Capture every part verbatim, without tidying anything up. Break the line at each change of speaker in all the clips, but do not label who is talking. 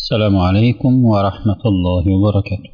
السلام عليكم ورحمة الله وبركاته.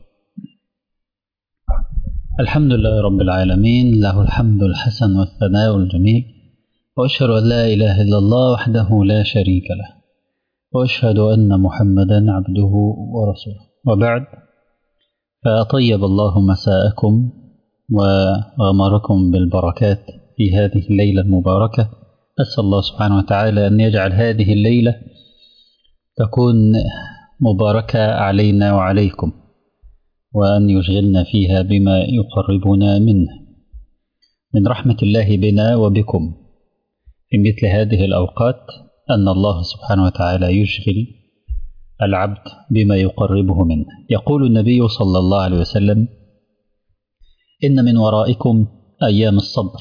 الحمد لله رب العالمين، له الحمد الحسن والثناء الجميل، وأشهد أن لا إله إلا الله وحده لا شريك له، وأشهد أن محمدا عبده ورسوله، وبعد، فأطيب الله مساءكم وغمركم بالبركات في هذه الليلة المباركة. أسأل الله سبحانه وتعالى أن يجعل هذه الليلة تكون مباركة علينا وعليكم، وأن يشغلنا فيها بما يقربنا منه. من رحمة الله بنا وبكم في مثل هذه الأوقات أن الله سبحانه وتعالى يشغل العبد بما يقربه منه. يقول النبي صلى الله عليه وسلم: إن من ورائكم أيام الصبر.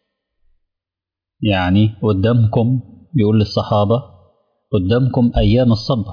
يعني قدامكم، بيقول للصحابة: قدامكم أيام الصبر،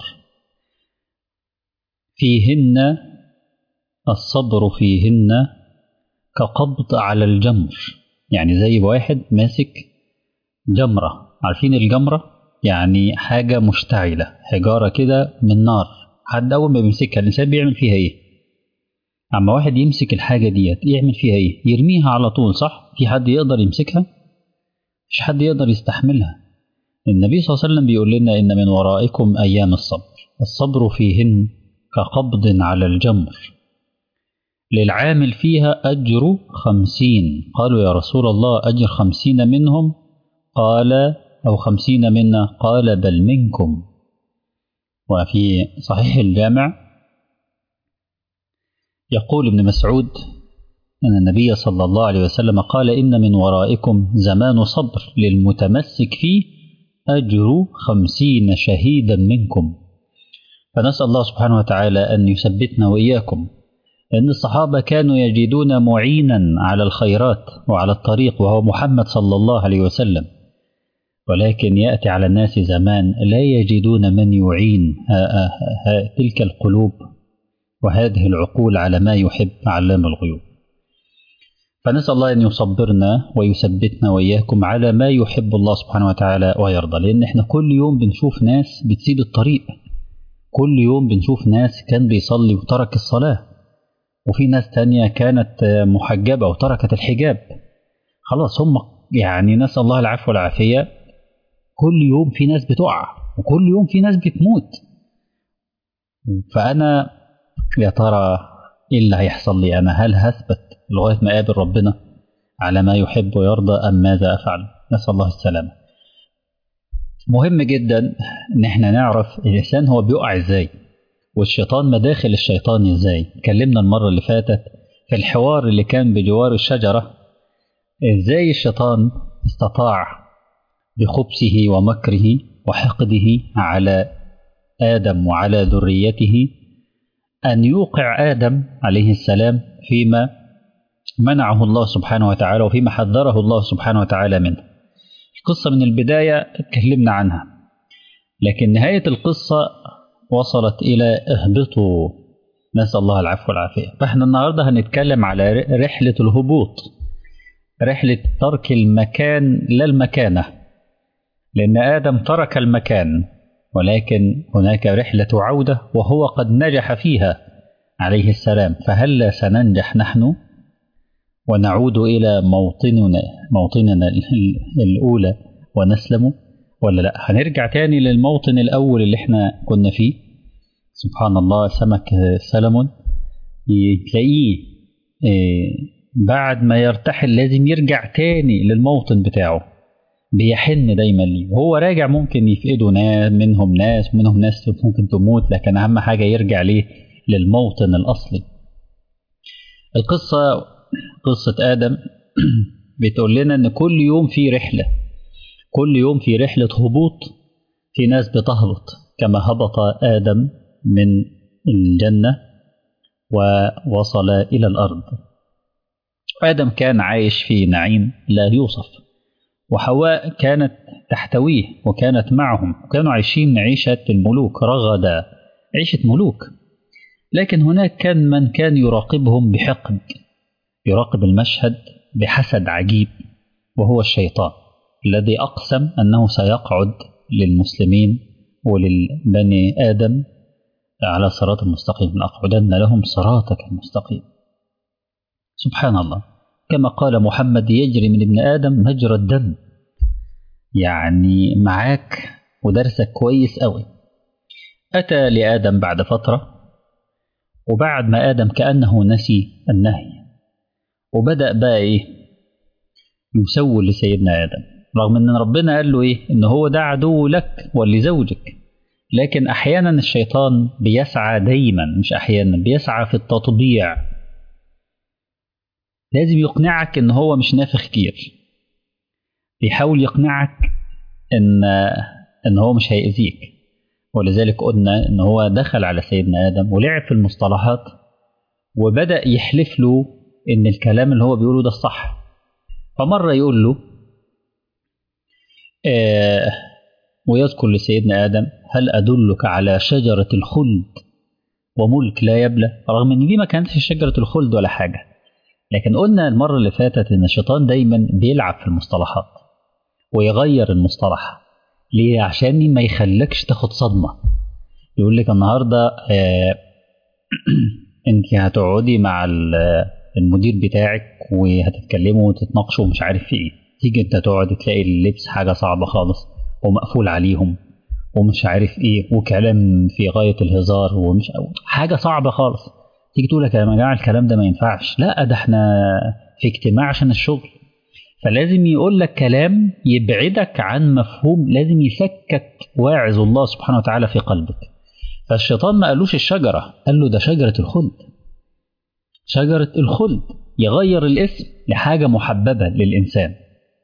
فيهن الصبر فيهن كقبض على الجمر. يعني زي واحد ماسك جمرة، عارفين الجمرة؟ يعني حاجة مشتعلة، حجارة كده من نار، حد أول ما بيمسكها الإنسان بيعمل فيها إيه؟ أما واحد يمسك الحاجة ديت يعمل فيها إيه؟ يرميها على طول، صح؟ في حد يقدر يمسكها؟ مش حد يقدر يستحملها. النبي صلى الله عليه وسلم بيقول لنا: إن من ورائكم أيام الصبر، الصبر فيهن كقبض على الجمر، للعامل فيها أجر خمسين. قالوا: يا رسول الله، أجر خمسين منهم؟ قال: أو خمسين منا؟ قال: بل منكم. وفي صحيح الجامع يقول ابن مسعود أن النبي صلى الله عليه وسلم قال: إن من ورائكم زمان صبر، للمتمسك فيه أجر خمسين شهيدا منكم. فنسأل الله سبحانه وتعالى أن يثبتنا وإياكم، لأن الصحابة كانوا يجدون معينا على الخيرات وعلى الطريق، وهو محمد صلى الله عليه وسلم، ولكن يأتي على الناس زمان لا يجدون من يعين ها ها ها تلك القلوب وهذه العقول على ما يحب علام الغيوب. فنسأل الله أن يصبرنا ويثبتنا وإياكم على ما يحب الله سبحانه وتعالى ويرضى، لأن احنا كل يوم بنشوف ناس بتسيب الطريق، كل يوم بنشوف ناس كان بيصلي وترك الصلاة، وفي ناس تانية كانت محجبة وتركت الحجاب. خلاص هم يعني نسأل الله العفو والعافية. كل يوم في ناس بتقع، وكل يوم في ناس بتموت. فأنا يا ترى إيه اللي هيحصل لي أنا؟ هل هثبت لغاية ما أقابل ربنا على ما يحب ويرضى، أم ماذا أفعل؟ نسأل الله السلامة. مهم جدا إن احنا نعرف الإنسان هو بيقع إزاي، والشيطان مداخل الشيطان إزاي. اتكلمنا المرة اللي فاتت في الحوار اللي كان بجوار الشجرة إزاي الشيطان استطاع بخبثه ومكره وحقده على آدم وعلى ذريته أن يوقع آدم عليه السلام فيما منعه الله سبحانه وتعالى وفيما حذره الله سبحانه وتعالى منه. القصة من البداية اتكلمنا عنها، لكن نهاية القصة وصلت إلى اهبطوا، نسأل الله العفو والعافية. فاحنا النهاردة هنتكلم على رحلة الهبوط، رحلة ترك المكان لا المكانة، لأن آدم ترك المكان، ولكن هناك رحلة عودة وهو قد نجح فيها عليه السلام. فهل سننجح نحن ونعود إلى موطننا موطننا الأولى ونسلم، ولا لا؟ هنرجع تاني للموطن الأول اللي احنا كنا فيه. سبحان الله، سمك سلمون تلاقيه بعد ما يرتحل لازم يرجع تاني للموطن بتاعه، بيحن دايما ليه، وهو راجع ممكن يفقده ناس، منهم ناس منهم ناس ممكن تموت، لكن أهم حاجة يرجع ليه للموطن الأصلي. القصة قصة آدم بتقول لنا أن كل يوم في رحلة، كل يوم في رحلة هبوط. في ناس بتهبط كما هبط آدم من الجنة ووصل إلى الأرض. آدم كان عايش في نعيم لا يوصف، وحواء كانت تحتويه وكانت معهم، وكانوا عايشين عيشة الملوك، رغدا عيشة ملوك. لكن هناك كان من كان يراقبهم بحقد، يراقب المشهد بحسد عجيب، وهو الشيطان الذي أقسم أنه سيقعد للمسلمين وللبني آدم على صراط المستقيم لأقعدن لهم صراطك المستقيم. سبحان الله، كما قال محمد يجري من ابن آدم مجرى الدم. يعني معاك ودرسك كويس قوي. أتى لآدم بعد فترة، وبعد ما آدم كأنه نسي النهي وبدأ بقى إيه يسول لسيدنا آدم، رغم أن ربنا قال له إيه إن هو ده عدو لك ولزوجك. لكن أحيانا الشيطان بيسعى دايما، مش أحيانا، بيسعى في التطبيع. لازم يقنعك إن هو مش نافخ كتير، بيحاول يقنعك إن إن هو مش هيأذيك. ولذلك قلنا إن هو دخل على سيدنا آدم ولعب في المصطلحات، وبدأ يحلف له إن الكلام اللي هو بيقوله ده الصح. فمرة يقول له آه ويذكر لسيدنا آدم هل أدلك على شجرة الخلد وملك لا يبلى، رغم إن دي ما كانتش شجرة الخلد ولا حاجة. لكن قلنا المرة اللي فاتت إن الشيطان دايما بيلعب في المصطلحات ويغير المصطلح. ليه؟ عشان ما يخلكش تاخد صدمة. يقول لك النهاردة آه انت هتقعدي مع المدير بتاعك وهتتكلموا وتتناقشوا ومش عارف في ايه، تيجي انت تقعد تلاقي اللبس حاجة صعبة خالص ومقفول عليهم ومش عارف ايه وكلام في غاية الهزار ومش حاجة صعبة خالص. تيجي تقول لك يا جماعة الكلام ده ما ينفعش، لا ده احنا في اجتماع عشان الشغل. فلازم يقول لك كلام يبعدك عن مفهوم، لازم يسكت واعظ الله سبحانه وتعالى في قلبك. فالشيطان ما قالوش الشجرة، قال له ده شجرة الخلد. شجرة الخلد، يغير الاسم لحاجة محببة للإنسان.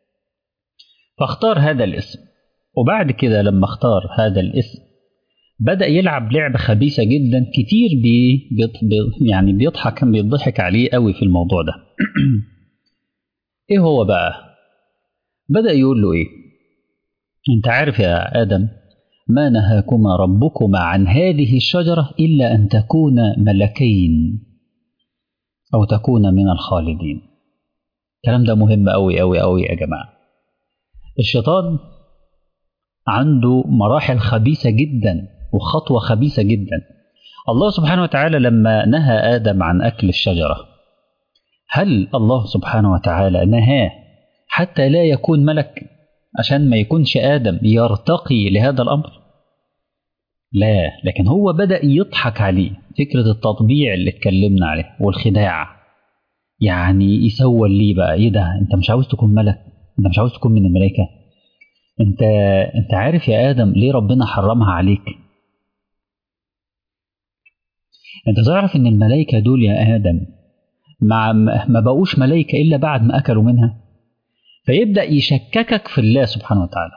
فاختار هذا الاسم، وبعد كده لما اختار هذا الاسم بدأ يلعب لعبة خبيثة جدا. كتير بي بي يعني بيضحك بيضحك عليه قوي في الموضوع ده. ايه هو بقى؟ بدأ يقول له ايه؟ انت عارف يا آدم ما نهاكما ربكما عن هذه الشجرة إلا أن تكونا ملكين أو تكونا من الخالدين. الكلام ده مهم أوي أوي أوي يا جماعة. الشيطان عنده مراحل خبيثة جدا وخطوة خبيثة جدا. الله سبحانه وتعالى لما نهى آدم عن أكل الشجرة، هل الله سبحانه وتعالى نهاه حتى لا يكون ملك عشان ما يكونش آدم يرتقي لهذا الأمر؟ لا، لكن هو بدأ يضحك عليه. فكرة التطبيع اللي اتكلمنا عليه والخداع، يعني يسول ليه بقى؟ ايه ده؟ انت مش عاوز تكون ملك؟ انت مش عاوز تكون من الملائكة؟ انت انت عارف يا آدم ليه ربنا حرمها عليك؟ انت تعرف ان الملائكة دول يا آدم مع ما بقوش ملائكة إلا بعد ما أكلوا منها؟ فيبدأ يشككك في الله سبحانه وتعالى،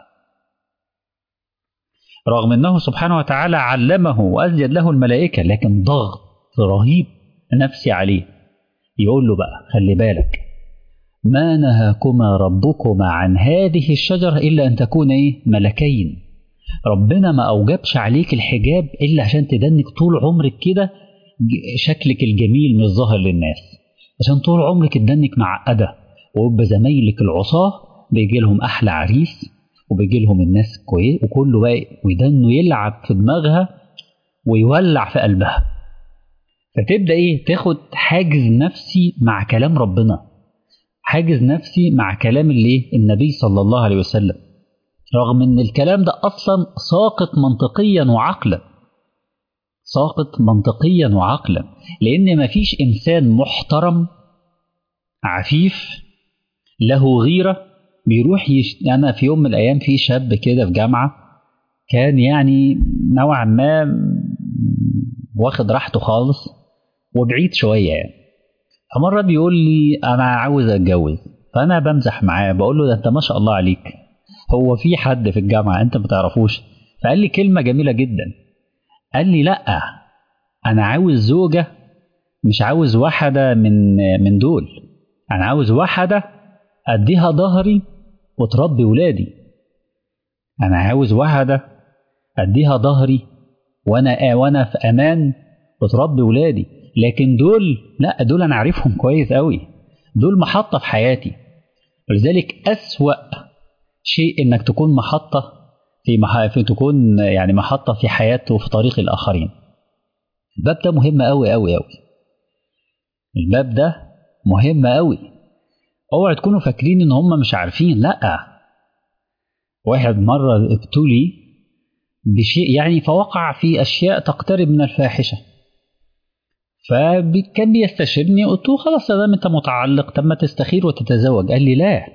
رغم أنه سبحانه وتعالى علمه وأزيد له الملائكة، لكن ضغط رهيب نفسي عليه. يقول له بقى خلي بالك، ما نهاكما ربكما عن هذه الشجرة إلا أن تكون إيه؟ ملكين. ربنا ما أوجبش عليك الحجاب إلا عشان تدنك طول عمرك كده شكلك الجميل مش ظاهر للناس، عشان طول عمرك تدنك معقدة، ويبقى زمايلك العصاة بيجي لهم أحلى عريس وبيجي لهم الناس كويس وكله بقى ويدنه يلعب في دماغها ويولع في قلبها. فتبدأ إيه؟ تاخد حاجز نفسي مع كلام ربنا، حاجز نفسي مع كلام اللي النبي صلى الله عليه وسلم، رغم ان الكلام ده اصلا ساقط منطقيا وعقلا، ساقط منطقيا وعقلا. لان مفيش انسان محترم عفيف له غيرة بيروح يش... انا في يوم من الايام في شاب كده في جامعة كان يعني نوعا ما واخد راحته خالص وبعيد شوية يعني. فمرة بيقول لي انا عاوز اتجوز، فانا بمزح معاه بقول له ده انت ما شاء الله عليك، هو في حد في الجامعة انت ما تعرفوش؟ فقال لي كلمة جميلة جدا، قال لي لا انا عاوز زوجة، مش عاوز واحدة من من دول، انا عاوز واحدة اديها ظهري وتربي ولادي، انا عاوز واحدة اديها ظهري وانا وانا في امان وتربي ولادي. لكن دول لا، دول انا عارفهم كويس قوي، دول محطة في حياتي. ولذلك اسوأ شيء انك تكون محطة في, مح... في تكون يعني محطة في حياته وفي طريق الاخرين. الباب ده مهم قوي قوي قوي. الباب ده مهم قوي. اوعوا تكونوا فاكرين ان هم مش عارفين، لا. واحد مرة ابتلي بشيء يعني فوقع في اشياء تقترب من الفاحشة، فكان بيستشيرني، قلت له خلاص دام انت متعلق طب ما تستخير وتتزوج. قال لي لا.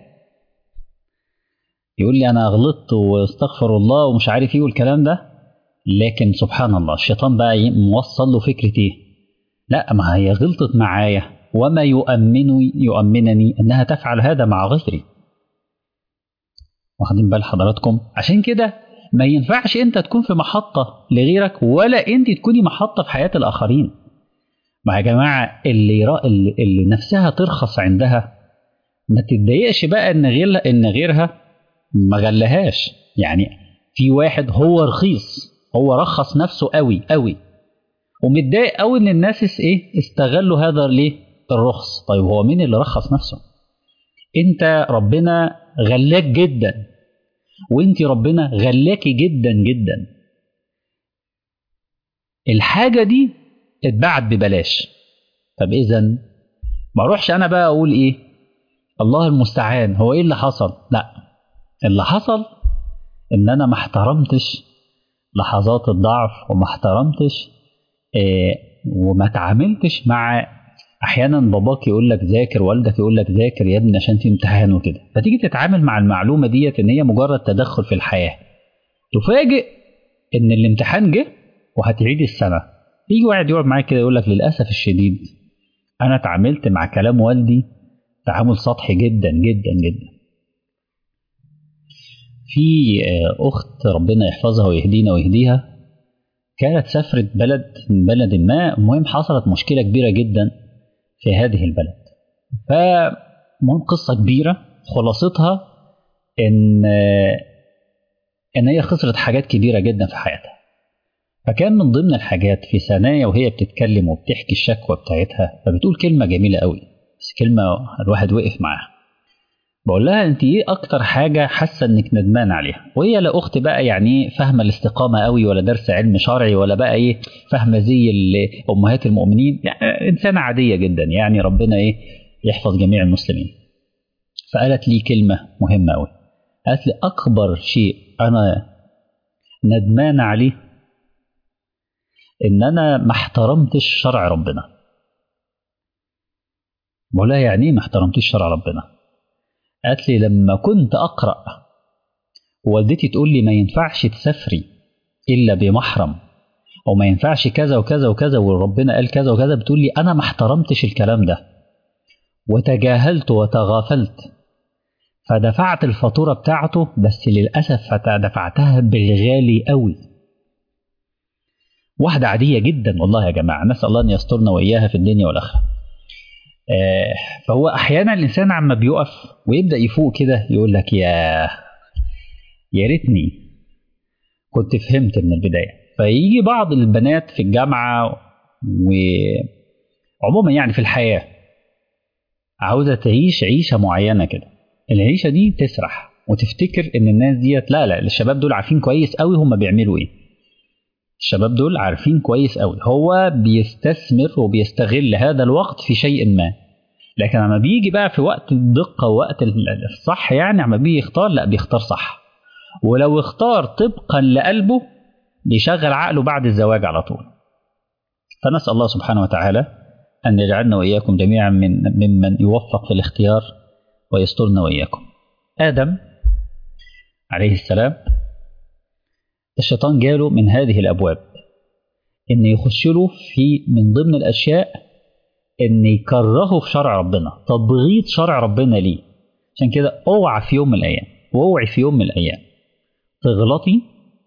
يقول لي انا غلطت واستغفر الله ومش عارف ايه والكلام ده، لكن سبحان الله الشيطان بقى موصل له فكرة ايه؟ لا، ما هي غلطت معايا وما يؤمن يؤمنني انها تفعل هذا مع غيري. واخدين بال حضراتكم؟ عشان كده ما ينفعش انت تكون في محطة لغيرك ولا انت تكوني محطة في حياة الاخرين. ما يا جماعة اللي يرا اللي, اللي نفسها ترخص عندها ما تتضايقش بقى ان غير ان غيرها ما غلهاش. يعني في واحد هو رخيص، هو رخص نفسه قوي قوي ومتضايق قوي ان الناس ايه استغلوا هذا ليه الرخص. طيب هو مين اللي رخص نفسه؟ انت ربنا غلاك جدا، وانت ربنا غلاكي جدا جدا. الحاجة دي اتباعت ببلاش. طب اذا ما اروحش انا بقى اقول ايه الله المستعان هو ايه اللي حصل؟ لا، اللي حصل ان انا ما احترمتش لحظات الضعف وما احترمتش إيه وما تعاملتش مع احيانا باباك يقول لك ذاكر، والدك يقول لك ذاكر يا ابني عشان في امتحان وكده، فتيجي تتعامل مع المعلومه ديت ان هي مجرد تدخل في الحياه، تفاجئ ان الامتحان جه وهتعيد السنه. يجي واحد يقعد معاك كده يقول لك للاسف الشديد انا اتعاملت مع كلام والدي تعامل سطحي جدا جدا جدا. في اخت ربنا يحفظها ويهدينا ويهديها كانت سافرت بلد من بلد ما، المهم حصلت مشكله كبيره جدا في هذه البلد. فمهم قصه كبيره خلاصتها ان ان هي خسرت حاجات كبيره جدا في حياتها. فكان من ضمن الحاجات في ثنايا وهي بتتكلم وبتحكي الشكوى بتاعتها، فبتقول كلمه جميله قوي، بس كلمه الواحد وقف معاها. بقول لها انت ايه اكتر حاجه حاسه انك ندمان عليها؟ وهي لا اخت بقى يعني فاهمه الاستقامه قوي ولا درس علم شرعي ولا بقى ايه فاهمه زي امهات المؤمنين، يعني انسانه عاديه جدا، يعني ربنا ايه يحفظ جميع المسلمين. فقالت لي كلمه مهمه قوي، قالت لي اكبر شيء انا ندمان عليه ان انا ما احترمتش شرع ربنا. بقول لها يعني ايه ما احترمتيش شرع ربنا؟ قالت لي لما كنت أقرأ والدتي تقول لي ما ينفعش تسافري إلا بمحرم، أو ما ينفعش كذا وكذا وكذا وربنا قال كذا وكذا، بتقول لي أنا ما احترمتش الكلام ده وتجاهلت وتغافلت، فدفعت الفاتورة بتاعته، بس للأسف دفعتها بالغالي قوي. واحدة عادية جدا والله يا جماعة، نسأل الله أن يسترنا وإياها في الدنيا والآخرة. آه فهو أحيانا الإنسان عما بيقف ويبدأ يفوق كده يقول لك يا يا ريتني كنت فهمت من البداية. فيجي بعض البنات في الجامعة وعموما يعني في الحياة عاوزة تعيش عيشة معينة كده، العيشة دي تسرح وتفتكر ان الناس ديت لا لا الشباب دول عارفين كويس قوي هم بيعملوا ايه. الشباب دول عارفين كويس قوي، هو بيستثمر وبيستغل هذا الوقت في شيء ما، لكن لما بيجي بقى في وقت الدقة ووقت الصح يعني لما بيجي يختار لا بيختار صح، ولو اختار طبقا لقلبه بيشغل عقله بعد الزواج على طول. فنسأل الله سبحانه وتعالى أن يجعلنا وإياكم جميعا من ممن يوفق في الاختيار ويسترنا وإياكم. آدم عليه السلام الشيطان جاله من هذه الأبواب إن يخش له في من ضمن الأشياء إن يكرهه في شرع ربنا، تبغيض شرع ربنا ليه. عشان كده اوعى في يوم من الأيام واوعي في يوم من الأيام تغلطي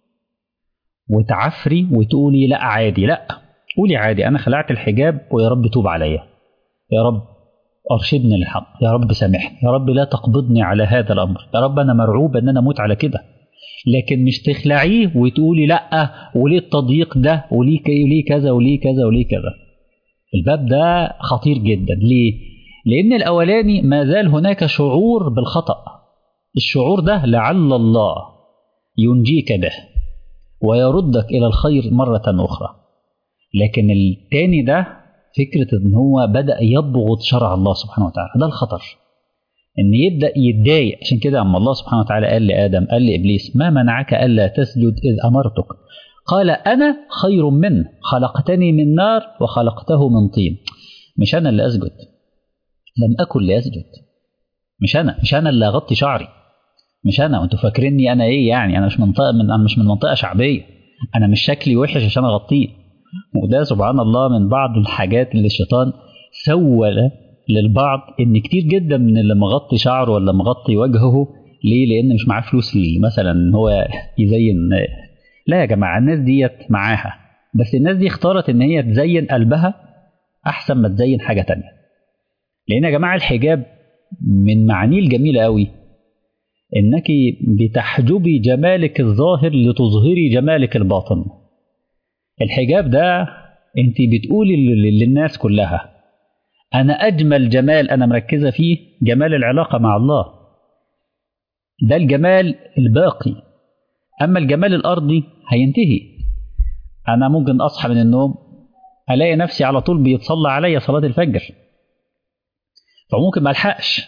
وتعفري وتقولي لا عادي، لا قولي عادي أنا خلعت الحجاب ويا رب توب عليا، يا رب أرشدني للحق، يا رب سامحني، يا رب لا تقبضني على هذا الأمر، يا رب أنا مرعوب أن أنا أموت على كده. لكن مش تخلعيه وتقولي لا وليه التضييق ده وليه كذا وليه كذا وليه كذا. الباب ده خطير جدا. ليه؟ لأن الأولاني ما زال هناك شعور بالخطأ، الشعور ده لعل الله ينجيك به ويردك إلى الخير مرة أخرى. لكن التاني ده فكرة ان هو بدأ يبغض شرع الله سبحانه وتعالى، ده الخطر، ان يبدأ يتضايق. عشان كده اما الله سبحانه وتعالى قال لآدم، قال لإبليس: ما منعك ألا تسجد إذ أمرتك؟ قال: أنا خير منه، خلقتني من نار وخلقته من طين. مش أنا اللي أسجد، لم أكن لأسجد، مش أنا مش أنا اللي أغطي شعري، مش أنا. وأنتوا فاكريني أنا إيه يعني؟ أنا مش منطقة من أنا مش من منطقة شعبية، أنا مش شكلي وحش عشان أغطيه. وده سبحان الله من بعض الحاجات اللي الشيطان سول للبعض، ان كتير جدا من اللي مغطي شعره ولا مغطي وجهه ليه؟ لان مش معاه فلوس مثلا ان هو يزين. لا يا جماعه، الناس ديت معاها، بس الناس دي اختارت ان هي تزين قلبها احسن ما تزين حاجه تانية. لان يا جماعه الحجاب من معانيه الجميله قوي، انك بتحجبي جمالك الظاهر لتظهري جمالك الباطن. الحجاب ده انت بتقولي للناس كلها: أنا أجمل جمال أنا مركزة فيه جمال العلاقة مع الله، ده الجمال الباقي. أما الجمال الأرضي هينتهي. أنا ممكن أصحى من النوم ألاقي نفسي على طول بيتصلى عليا صلاة الفجر، فممكن ما ألحقش.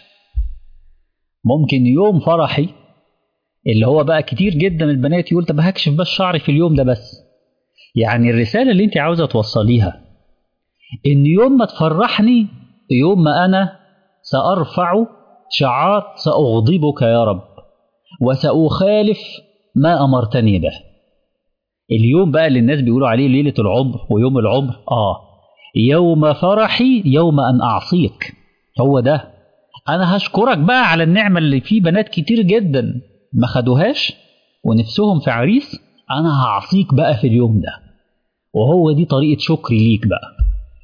ممكن يوم فرحي اللي هو بقى كتير جدا من البنات يقول: طب هكشف بس شعري في اليوم ده بس. يعني الرسالة اللي أنت عاوزة توصليها إن يوم ما تفرحني، يوم ما أنا سأرفع شعار سأغضبك يا رب وسأخالف ما أمرتني به. اليوم بقى اللي الناس بيقولوا عليه ليلة العمر ويوم العمر، آه يوم فرحي يوم أن أعصيك. هو ده. أنا هشكرك بقى على النعمة اللي فيه بنات كتير جدا ما خدوهاش ونفسهم في عريس، أنا هعصيك بقى في اليوم ده. وهو دي طريقة شكري ليك بقى.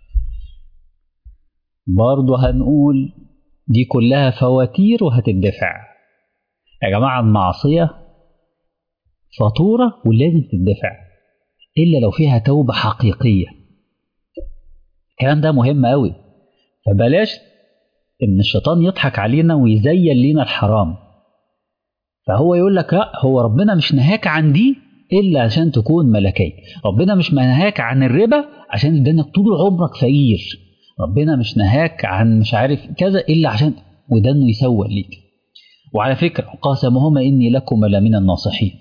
برضه هنقول دي كلها فواتير وهتدفع. يا جماعة المعصية فاتورة ولازم تدفع، إلا لو فيها توبة حقيقية. الكلام ده مهم قوي. فبلاش إن الشيطان يضحك علينا ويزين لنا الحرام، فهو يقول لك: لا، هو ربنا مش نهاك عن دي إلا عشان تكون ملكي، ربنا مش نهاك عن الربا عشان يدينك طول عمرك فقير، ربنا مش نهاك عن مش عارف كذا إلا عشان، وده إنه يسوق ليك. وعلى فكرة قاسمهما إني لكم لمن الناصحين،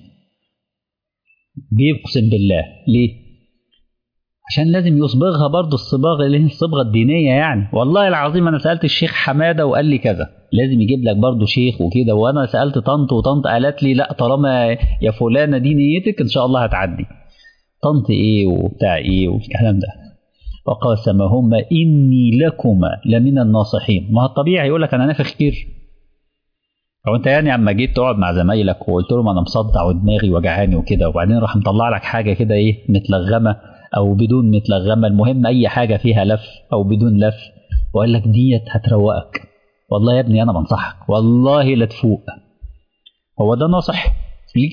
بيقسم بالله ليه؟ عشان لازم يصبغها برضه الصباغة اللي هي الصبغة الدينية. يعني والله العظيم أنا سألت الشيخ حمادة وقال لي كذا، لازم يجيب لك برضه شيخ وكده. وأنا سألت طنط وطنط قالت لي: لا، طالما يا فلانة دي نيتك إن شاء الله هتعدي. طنط إيه وبتاع إيه والكلام ده. وقاسمهما إني لكما لمن الناصحين. ما هو الطبيعي يقول لك أنا نافخ كتير. هو أنت يعني أما جيت تقعد مع زمايلك وقلت لهم أنا مصدع ودماغي وجعاني وكده، وبعدين راح مطلع لك حاجة كده إيه متلغمة أو بدون متلغمة، المهم أي حاجة فيها لف أو بدون لف، وقال لك ديت هتروقك، والله يا ابني أنا بنصحك والله لا تفوق. هو ده ناصح ليك؟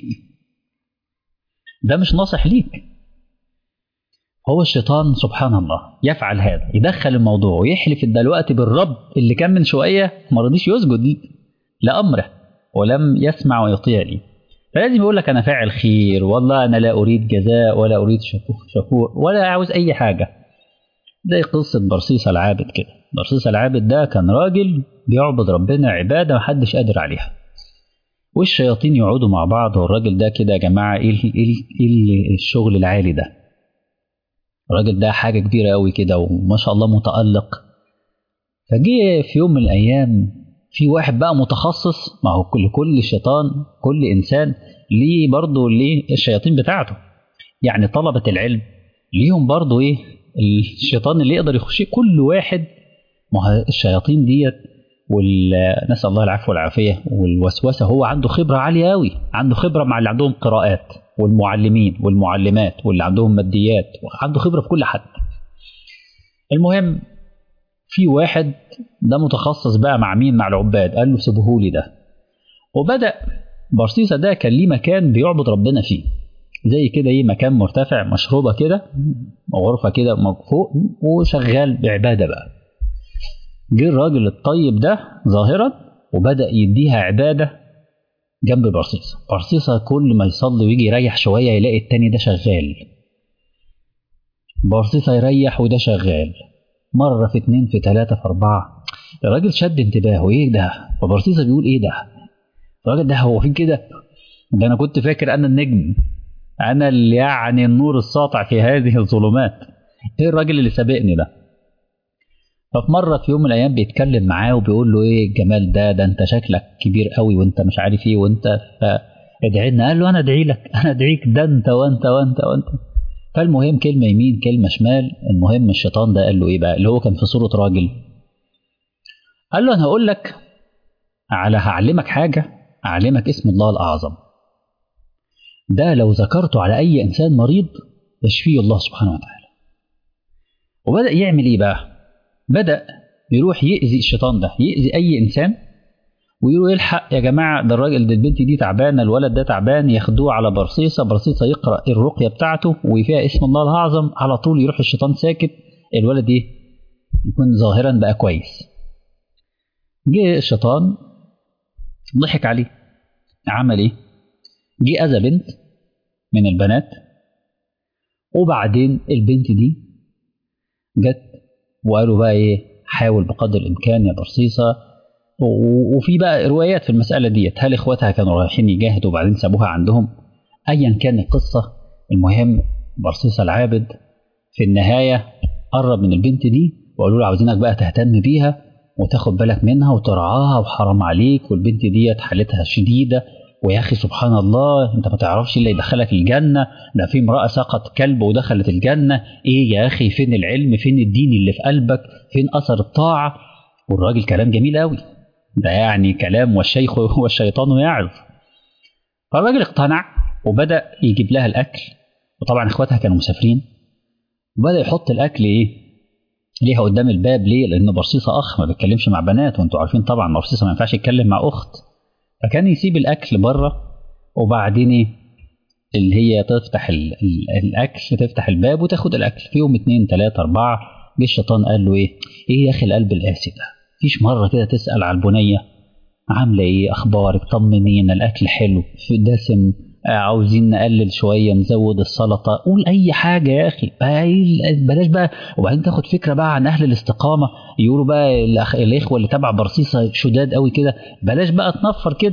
ده مش ناصح ليك. هو الشيطان سبحان الله يفعل هذا، يدخل الموضوع ويحلف دلوقتي بالرب اللي كان من شوية ما رضيش يسجد لأمره ولم يسمع ويطيع لي، فلازم يقول لك أنا فاعل خير، والله أنا لا أريد جزاء ولا أريد شكور ولا عاوز أي حاجة. زي قصة برصيس العابد كده. برصيس العابد ده كان راجل بيعبد ربنا عبادة محدش قادر عليها، والشياطين يقعدوا مع بعض، والراجل ده كده يا جماعة إيه إيه الشغل العالي ده؟ الراجل ده حاجة كبيرة قوي كده وما شاء الله متألق. فجي في يوم من الأيام في واحد بقى متخصص، ما هو كل كل شيطان كل إنسان ليه برضه ليه الشياطين بتاعته. يعني طلبة العلم ليهم برضه إيه الشيطان اللي يقدر يخش كل واحد. ما هو الشياطين ديت ونسأل الله العفو والعافية والوسوسة، هو عنده خبرة عالية قوي، عنده خبرة مع اللي عندهم قراءات والمعلمين والمعلمات واللي عندهم ماديات، وعنده خبرة في كل حد. المهم في واحد ده متخصص بقى مع مين؟ مع العباد. قال له سيبهولي ده. وبدأ برصيصة ده كان ليه مكان بيعبد ربنا فيه، زي كده ايه مكان مرتفع مشروبة كده غرفة كده فوق، وشغال بعبادة بقى. جه الراجل الطيب ده ظاهرا وبدأ يديها عبادة جنب برصيصة. برصيصة كل ما يصلي ويجي يريح شوية يلاقي التاني ده شغال برصيصة يريح وده شغال، مرة في اتنين في تلاتة في أربعة. الراجل شد انتباهه، إيه ده؟ فبرصيصة بيقول إيه ده؟ الراجل ده هو فين كده؟ ده أنا كنت فاكر أنا النجم، أنا اللي يعني النور الساطع في هذه الظلمات، إيه الراجل اللي سابقني ده؟ ففي مرة في يوم من الأيام بيتكلم معاه وبيقول له إيه الجمال ده؟ ده أنت شكلك كبير قوي وأنت مش عارف إيه وأنت ادعي لنا. قال له أنا أدعي لك، أنا أدعيك، ده أنت وأنت وأنت وأنت. فالمهم كلمة يمين كلمة شمال، المهم الشيطان ده قال له إيه بقى اللي هو كان في صورة راجل؟ قال له أنا هقول لك على، هعلمك حاجة، أعلمك اسم الله الأعظم، ده لو ذكرته على أي إنسان مريض يشفيه الله سبحانه وتعالى. وبدأ يعمل إيه بقى؟ بدأ يروح يأذي الشيطان ده، يأذي أي إنسان ويقولوا يلحق يا جماعة، ده الراجل ده البنت دي تعبانة، الولد ده تعبان، ياخدوه على برصيصة، برصيصة يقرأ الرقية بتاعته وفيها اسم الله الأعظم، على طول يروح الشيطان ساكت، الولد إيه؟ يكون ظاهرا بقى كويس. جه الشيطان ضحك عليه، عمل إيه؟ جه أذى بنت من البنات، وبعدين البنت دي جت وقالوا بقى إيه؟ حاول بقدر الإمكان يا برصيصة. وفي بقى روايات في المسألة ديت، هل إخواتها كانوا رايحين يجاهدوا وبعدين سابوها عندهم؟ أيا كان القصة، المهم برصيصة العابد في النهاية قرب من البنت دي وقالوا له عاوزينك بقى تهتم بيها وتاخد بالك منها وترعاها، وحرام عليك، والبنت ديت حالتها شديدة، ويا أخي سبحان الله أنت ما تعرفش اللي يدخلك الجنة، ده في امرأة سقط كلب ودخلت الجنة، إيه يا أخي فين العلم، فين الدين اللي في قلبك، فين أثر الطاعة؟ والراجل كلام جميل قوي ده، يعني كلام والشيخ والشيطان يعظ. فالراجل اقتنع وبدأ يجيب لها الأكل، وطبعا اخواتها كانوا مسافرين، وبدأ يحط الأكل إيه ليها قدام الباب. ليه؟ لأن برصيصة أخ ما بيتكلمش مع بنات، وأنتوا عارفين طبعا برصيصة ما ينفعش يتكلم مع أخت، فكان يسيب الأكل بره، وبعدين إيه اللي هي تفتح ال ال الأكل، تفتح الباب وتاخد الأكل. في يوم اتنين تلاتة أربعة جه الشيطان قال له إيه؟ إيه يا أخي القلب القاسي ده؟ فيش مرة كده تسأل على البنية عاملة إيه، أخبارك، طمنينا، الأكل حلو في دسم، عاوزين نقلل شوية نزود السلطة، قول أي حاجة يا أخي، بلاش بقى. وبعدين تاخد فكرة بقى عن أهل الاستقامة، يقولوا بقى الأخ... الإخوة اللي تبع برصيصة شداد قوي كده، بلاش بقى تنفر كده.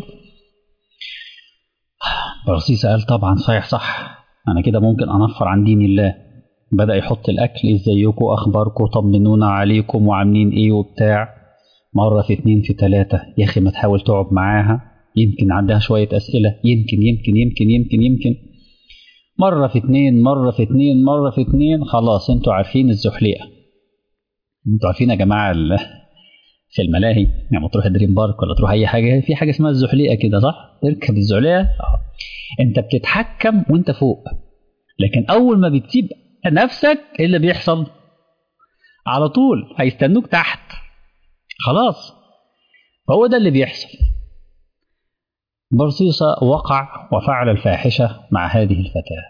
برصيصة قال طبعا صحيح صح، أنا كده ممكن أنفر عن دين الله. بدأ يحط الأكل، إزيكم، أخباركم، طمنونا عليكم وعاملين إيه وبتاع. مرة في اتنين في تلاتة، يا أخي ما تحاول تقعد معاها، يمكن عندها شوية أسئلة، يمكن يمكن يمكن يمكن يمكن. مرة في اتنين مرة في اتنين مرة في اتنين، خلاص انتوا عارفين الزحليقة، انتوا عارفين يا جماعة في الملاهي يعني تروح دريم بارك ولا تروح أي حاجة، في حاجة اسمها الزحليقة كده صح؟ تركب الزحليقة، انت بتتحكم وانت فوق، لكن أول ما بتسيب نفسك ايه اللي بيحصل؟ على طول هيستنوك تحت، خلاص. فهو ده اللي بيحصل. برصيصة وقع وفعل الفاحشة مع هذه الفتاة.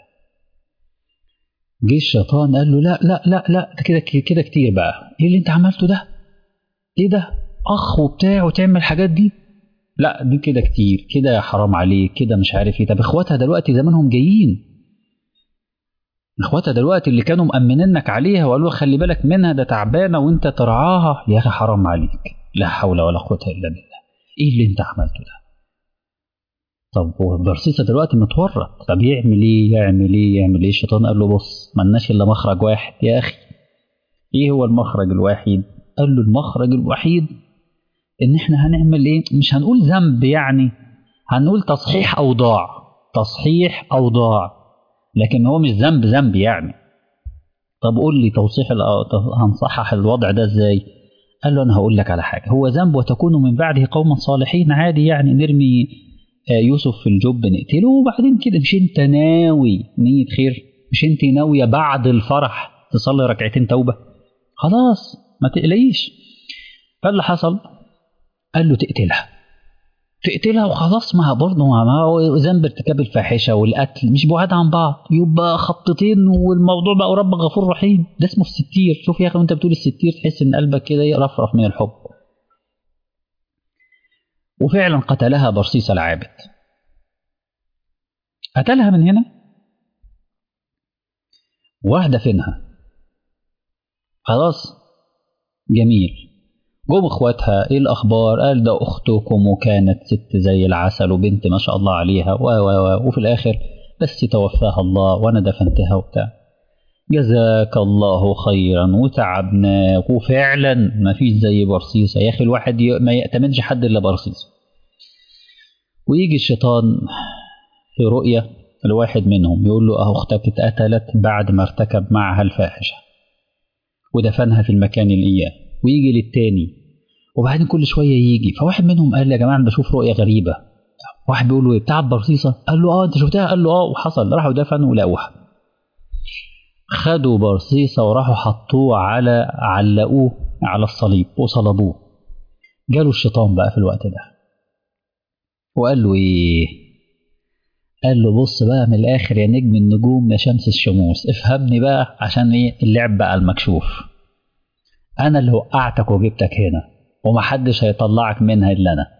جه الشيطان قال له لا لا لا لا، ده كده كده كتير بقى، ايه اللي انت عملته ده؟ ايه ده؟ اخ وبتاع وتعمل الحاجات دي؟ لا دي كده كتير، كده حرام عليك، كده مش عارف ايه. طب اخواتها دلوقتي زمانهم جايين، اخواتها دلوقتي اللي كانوا مأمنينك عليها وقالوا خلي بالك منها ده تعبانة وانت ترعاها، يا اخي حرام عليك، لا حول ولا قوة الا بالله، ايه اللي انت عملته ده؟ طب برصيصة دلوقتي متورط، طب يعمل ايه يعمل ايه يعمل ايه؟ الشيطان قال له بص ملناش الا مخرج واحد يا اخي. ايه هو المخرج الوحيد؟ قال له المخرج الوحيد ان احنا هنعمل ايه، مش هنقول ذنب يعني، هنقول تصحيح اوضاع، تصحيح اوضاع، لكن هو مش ذنب ذنب يعني. طب قول لي توصيح هنصحح الوضع ده ازاي؟ قال له انا هقول لك على حاجه، هو ذنب وتكون من بعده قوما صالحين، عادي يعني نرمي يوسف في الجب نقتله وبعدين كده، مش انت ناوي نية خير؟ مش انت ناوية بعد الفرح تصلي ركعتين توبة؟ خلاص ما تقلقيش. فاللي حصل قال له تقتلها، تقتلها وخلاص، ما برضه ما هو ذنب ارتكاب الفاحشة والقتل مش بعاد عن بعض، يبقى خطتين والموضوع بقى رب غفور رحيم، ده اسمه الستير. شوف يا اخي وانت بتقول الستير تحس ان قلبك كده يرفرف من الحب. وفعلا قتلها برصيصة العابد، قتلها من هنا وراح دفنها. خلاص جميل. جم اخواتها ايه الاخبار؟ قال ده اختكم وكانت ست زي العسل وبنت ما شاء الله عليها و و و وفي الاخر بس توفاها الله وانا دفنتها وبتاع. جزاك الله خيرا وتعبناك، وفعلا ما فيش زي برصيصه يا اخي، الواحد ما يأتمنش حد الا برصيصه. ويجي الشيطان في رؤيه الواحد منهم يقول له اهو اختك اتقتلت بعد ما ارتكب معها الفاحشه ودفنها في المكان اللي اياه. ويجي للتاني وبعدين كل شويه يجي. فواحد منهم قال يا جماعه انا بشوف رؤيه غريبه. واحد بيقول له بتاع برصيصه؟ قال له اه انت شفتها؟ قال له اه. وحصل راحوا دفنوا ولقوها. خدوا برصيصه وراحوا حطوه على علقوه على الصليب وصلبوه. جاله الشيطان بقى في الوقت ده وقال له ايه؟ قال له بص بقى من الاخر يا نجم النجوم يا شمس الشموس، افهمني بقى عشان ايه اللعب بقى المكشوف. انا اللي وقعتك وجبتك هنا ومحدش هيطلعك منها الا انا.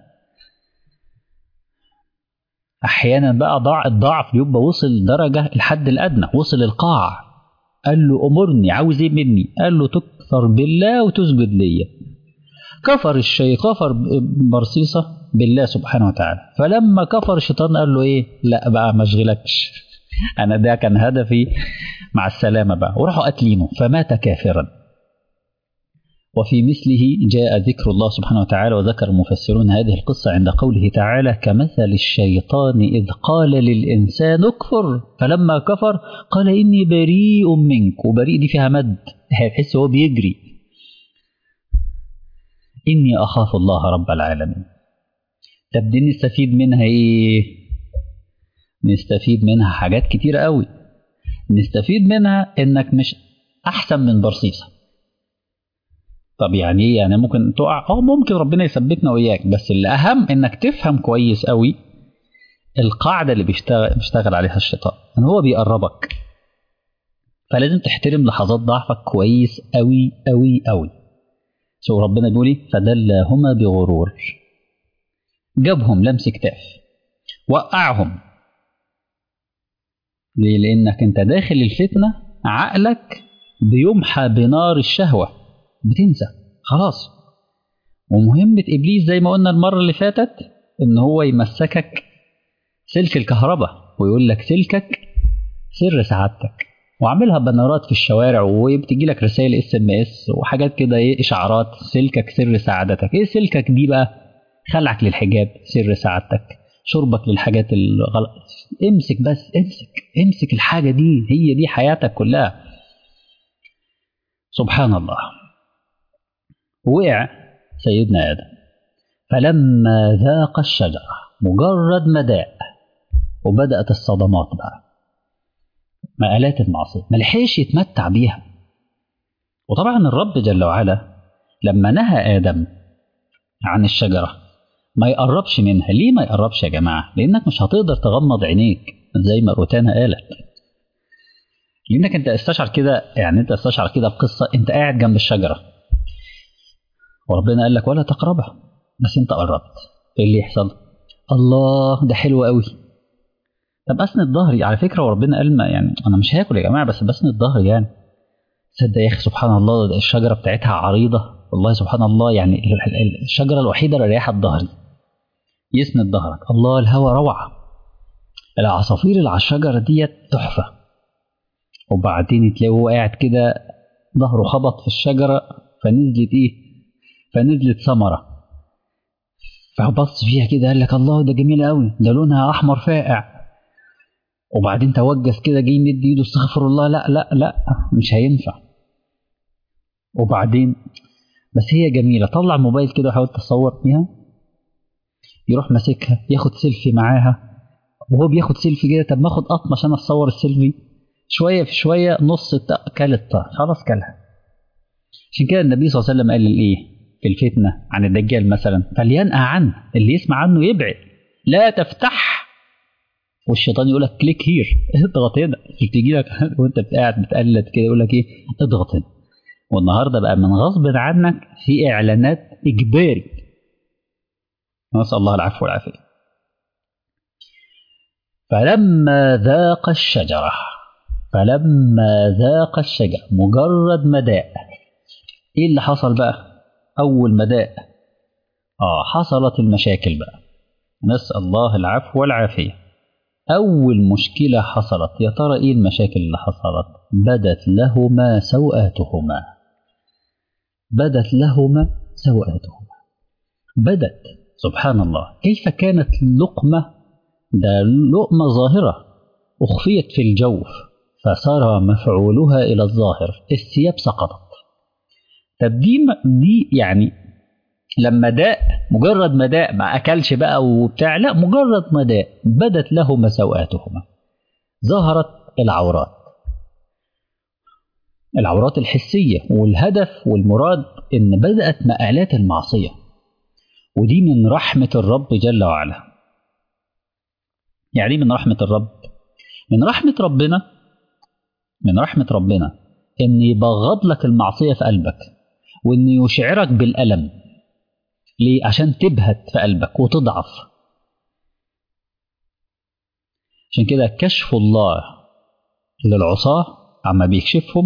احيانا بقى ضاع الضعف بيبقى وصل درجه الحد الادنى، وصل القاع. قال له امرني، عاوز ايه مني؟ قال له تكفر بالله وتسجد ليا. كفر الشيء كفر برصيصه بالله سبحانه وتعالى. فلما كفر الشيطان قال له ايه؟ لا بقى ما اشغلكش، انا ده كان هدفي، مع السلامه بقى. وراحوا قاتلينه فمات كافرا. وفي مثله جاء ذكر الله سبحانه وتعالى، وذكر المفسرون هذه القصة عند قوله تعالى كمثل الشيطان إذ قال للإنسان اكفر فلما كفر قال إني بريء منك. وبريء دي فيها مد، هتحس هو بيجري. إني أخاف الله رب العالمين. طب دي نستفيد منها إيه؟ نستفيد منها حاجات كتير قوي. نستفيد منها إنك مش أحسن من برصيصة. طب يعني ايه؟ يعني ممكن تقع، اه ممكن ربنا يثبتنا واياك، بس الاهم انك تفهم كويس قوي القاعده اللي بيشتغل بيشتغل عليها الشيطان، ان هو بيقربك. فلازم تحترم لحظات ضعفك كويس قوي قوي قوي. شوف ربنا بيقول ايه؟ فدلهما بغرور. جابهم لمس كتاف، وقعهم. ليه؟ لانك انت داخل الفتنه عقلك بيمحى بنار الشهوه، بتنسى خلاص. ومهمة إبليس زي ما قلنا المرة اللي فاتت إن هو يمسكك سلك الكهرباء ويقول لك سلكك سر سعادتك، وعاملها بنرات في الشوارع وبتجي لك رسائل اس ام اس وحاجات كده، ايه اشعارات سلكك سر سعادتك. ايه سلكك دي بقى؟ خلعك للحجاب سر سعادتك، شربك للحاجات الغلط. امسك بس امسك امسك الحاجة دي، هي دي حياتك كلها. سبحان الله. وقع سيدنا آدم فلما ذاق الشجرة، مجرد ما داق وبدأت الصدمات بقى، مآلات المعصية، ما لحقش يتمتع بيها. وطبعا الرب جل وعلا لما نهى آدم عن الشجرة ما يقربش منها. ليه ما يقربش يا جماعة؟ لأنك مش هتقدر تغمض عينيك زي ما روتانا قالت. لأنك أنت استشعر كده، يعني أنت استشعر كده بقصة، أنت قاعد جنب الشجرة وربنا قال لك ولا تقربها، بس أنت قربت. إيه اللي يحصل؟ الله ده حلو قوي. طب أسند ظهري على فكرة، وربنا قال ما يعني أنا مش هاكل يا جماعة بس بسند ظهري يعني. تصدق يا أخي سبحان الله الشجرة بتاعتها عريضة، والله سبحان الله، يعني الشجرة الوحيدة اللي ريحت ظهري. يسند ظهرك. الله الهواء روعة، العصافير اللي على الشجرة ديت تحفة. وبعدين تلاقيه هو قاعد كده ظهره خبط في الشجرة فنزلت إيه؟ فنزلت ثمرة. فبص فيها كده قال لك الله ده جميل قوي، ده لونها أحمر فاقع. وبعدين توجس كده جاي يمد ايده استغفر الله، لا لا لا مش هينفع. وبعدين بس هي جميله، طلع الموبايل كده وحاول تصور فيها، يروح ماسكها ياخد سيلفي معاها. وهو بياخد سيلفي كده، طب ما اخد قطمه عشان اتصور السيلفي. شويه في شويه نص كلت خلاص كلها. عشان كده النبي صلى الله عليه وسلم قال ايه في الفتنه عن الدجال مثلا؟ فلينأى عنه، اللي يسمع عنه يبعد. لا تفتح. والشيطان يقول لك كليك هير، اضغط هنا. تيجي لك وانت قاعد بتقلد كده يقول لك ايه؟ اضغط هنا. والنهارده بقى من غصب عنك في اعلانات اجباري. نسال الله العفو والعافيه. فلما ذاق الشجره فلما ذاق الشجره مجرد ما داق ايه اللي حصل بقى اول ما داق؟ اه حصلت المشاكل بقى، نسأل الله العفو والعافية. اول مشكلة حصلت، يا ترى ايه المشاكل اللي حصلت؟ بدت لهما سوآتهما، بدت لهما سوآتهما، بدت. سبحان الله، كيف كانت لقمة، ده لقمة ظاهرة أخفيت في الجوف فصار مفعولها إلى الظاهر، الثياب سقطت. طب دي دي يعني لما داء، مجرد ما داء ما أكلش بقى وبتاع، لا مجرد ما داء بدت لهما سوآتهما، ظهرت العورات، العورات الحسية. والهدف والمراد إن بدأت مآلات المعصية، ودي من رحمة الرب جل وعلا. يعني من رحمة الرب، من رحمة ربنا، من رحمة ربنا إن يبغض لك المعصية في قلبك، وإن يشعرك بالألم. ليه؟ عشان تبهت في قلبك وتضعف. عشان كده كشف الله للعصاة عما بيكشفهم،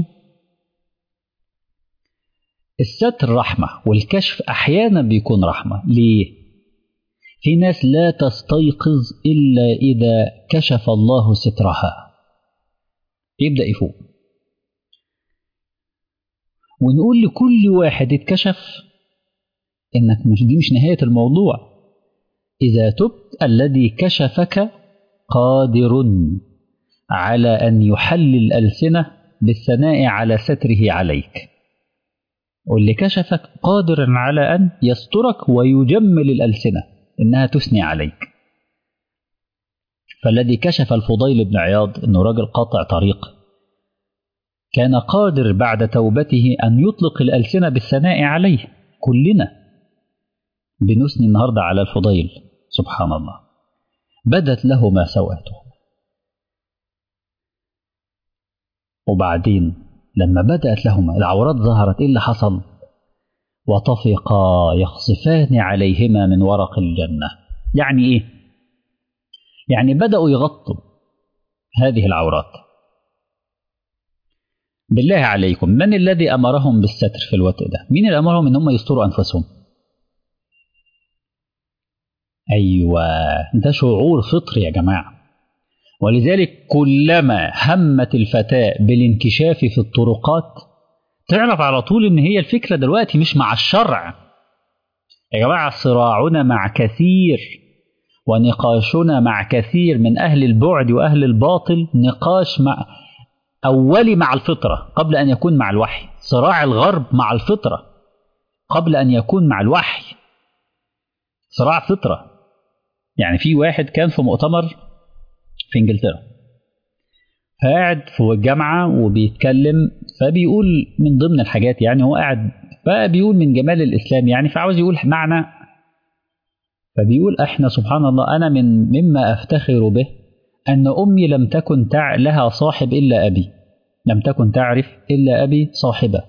الستر رحمة والكشف أحيانا بيكون رحمة. ليه؟ في ناس لا تستيقظ إلا إذا كشف الله سترها، يبدأ يفوق. ونقول لكل واحد اتكشف إنك مش دي مش نهاية الموضوع. إذا تبت الذي كشفك قادر على أن يحلل الألسنة بالثناء على ستره عليك، واللي كشفك قادر على أن يسترك ويجمل الألسنة إنها تثني عليك. فالذي كشف الفضيل بن عياض إنه راجل قاطع طريق، كان قادر بعد توبته أن يطلق الألسنة بالثناء عليه. كلنا بنثني النهاردة على الفضيل، سبحان الله. بدت له ما سوأته. وبعدين لما بدأت لهما العورات ظهرت، إيه اللي حصل؟ وطفقا يخصفان عليهما من ورق الجنة. يعني إيه؟ يعني بدأوا يغطوا هذه العورات. بالله عليكم، من الذي أمرهم بالستر في الوقت ده؟ مين اللي أمرهم إن هم يستروا أنفسهم؟ أيوة، ده شعور فطري يا جماعة. ولذلك كلما همت الفتاة بالانكشاف في الطرقات، تعرف على طول إن هي الفكرة دلوقتي مش مع الشرع. يا جماعة، صراعنا مع كثير ونقاشنا مع كثير من أهل البعد وأهل الباطل نقاش مع أولي مع الفطرة قبل أن يكون مع الوحي. صراع الغرب مع الفطرة قبل أن يكون مع الوحي. صراع فطرة. يعني في واحد كان في مؤتمر في إنجلترا، قاعد في الجامعة وبيتكلم، فبيقول من ضمن الحاجات، يعني هو قاعد فبيقول من جمال الإسلام، يعني فعاوز يقول معنى، فبيقول احنا سبحان الله، أنا من مما أفتخر به أن أمي لم تكن تع لها صاحب إلا أبي، لم تكن تعرف إلا أبي صاحبة.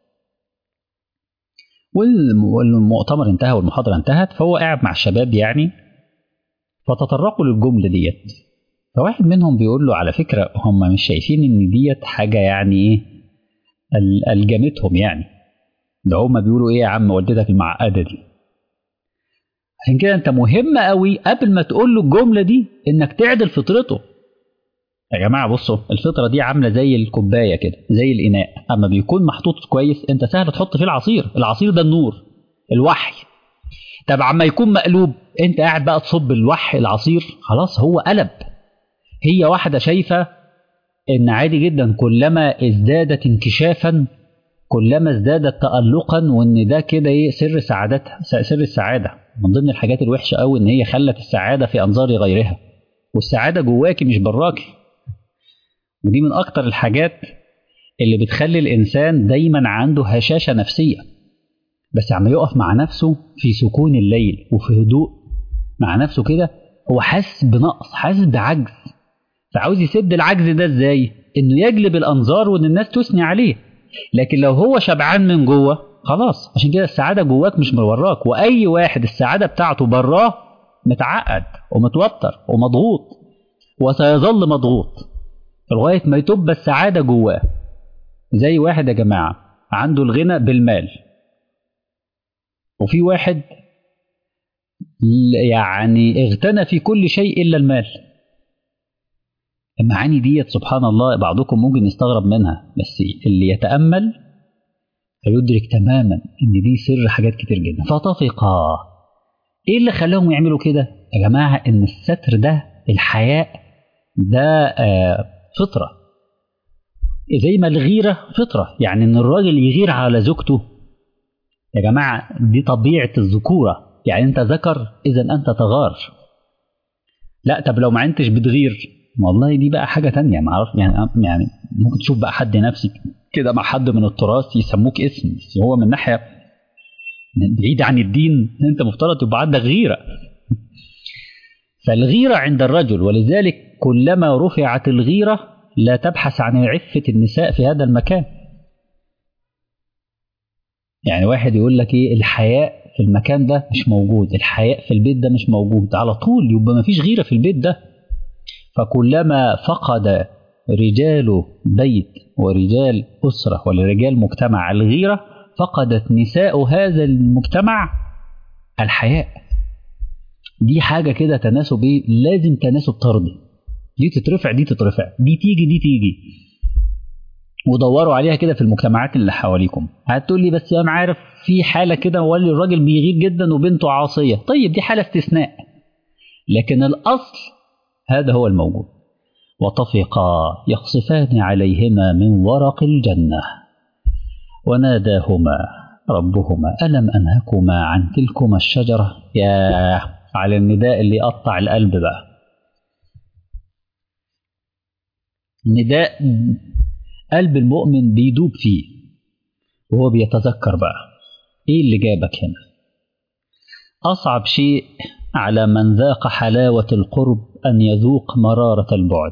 والمؤتمر انتهى والمحاضرة انتهت، فهو قاعد مع الشباب يعني، فتطرقوا للجملة ديت. فواحد منهم بيقول له على فكرة هم مش شايفين ان ديت حاجة يعني ايه ألجمتهم، يعني ده هم بيقولوا ايه يا عم والدتك المعقدة دي. عشان كده انت مهم قوي قبل ما تقول له الجملة دي انك تعدل فطرته. يا جماعة بصوا، الفطرة دي عاملة زي الكوباية كده، زي الإناء، اما بيكون محطوط كويس انت سهل تحط فيه العصير، العصير ده النور الوحي. طب عما يكون مقلوب، انت قاعد بقى تصب الوحي العصير، خلاص هو قلب. هي واحدة شايفة ان عادي جدا كلما ازدادت انكشافا كلما ازدادت تألقا، وان ده كده ايه سر سعادتها، سر السعادة. من ضمن الحاجات الوحشة قوي ان هي خلت السعادة في انظار غيرها، والسعادة جواكي مش براكي. ودي من اكتر الحاجات اللي بتخلي الانسان دايما عنده هشاشة نفسية. بس عم يقف مع نفسه في سكون الليل وفي هدوء مع نفسه كده، هو حاسس بنقص، حاسس بعجز، فعاوز يسد العجز ده ازاي؟ انه يجلب الانظار وان الناس تثني عليه. لكن لو هو شبعان من جوه خلاص. عشان كده السعاده جواك مش من وراك، واي واحد السعاده بتاعته براه متعقد ومتوتر ومضغوط، وسيظل مضغوط لغايه ما يتب السعاده جواه. زي واحد يا جماعه عنده الغنى بالمال، وفي واحد يعني اغتنى في كل شيء إلا المال. المعاني ديت سبحان الله بعضكم ممكن يستغرب منها، بس اللي يتأمل هيدرك تماما ان دي سر حاجات كتير جدا. فطفقا، ايه اللي خلاهم يعملوا كده يا جماعة؟ ان الستر ده، الحياء ده آه فطرة، زي ما الغيرة فطرة. يعني ان الراجل يغير على زوجته يا جماعة دي طبيعة الذكورة، يعني انت ذكر اذا انت تغار. لا طب لو ما انتش بتغير، والله دي بقى حاجة تانية ما اعرف. يعني يعني ممكن تشوف بقى حد نفسي كده مع حد من التراث يسموك اسم، بس هو من ناحية بعيد عن الدين انت مفترض يبقى عندك غيرة. فالغيرة عند الرجل، ولذلك كلما رفعت الغيرة لا تبحث عن عفة النساء في هذا المكان. يعني واحد يقول لك ايه، الحياء في المكان ده مش موجود، الحياء في البيت ده مش موجود، على طول يبقى ما فيش غيرة في البيت ده. فكلما فقد رجال بيت ورجال أسرة ورجال مجتمع الغيرة، فقدت نساء هذا المجتمع الحياء. دي حاجة كده تناسب ايه، لازم تناسب طردي، دي تترفع دي تترفع، دي تيجي دي تيجي. ودوروا عليها كده في المجتمعات اللي حواليكم. هتقول لي بس انا عارف في حالة كده ولي الراجل بيغير جدا وبنته عاصية، طيب دي حالة استثناء، لكن الأصل هذا هو الموجود. وطفقا يخصفان عليهما من ورق الجنة وناداهما ربهما ألم أنهكما عن تلكما الشجرة. يا على النداء اللي يقطع القلب بقى، نداء قلب المؤمن بيدوب فيه وهو بيتذكر بقى ايه اللي جابك هنا. أصعب شيء على من ذاق حلاوة القرب أن يذوق مرارة البعد.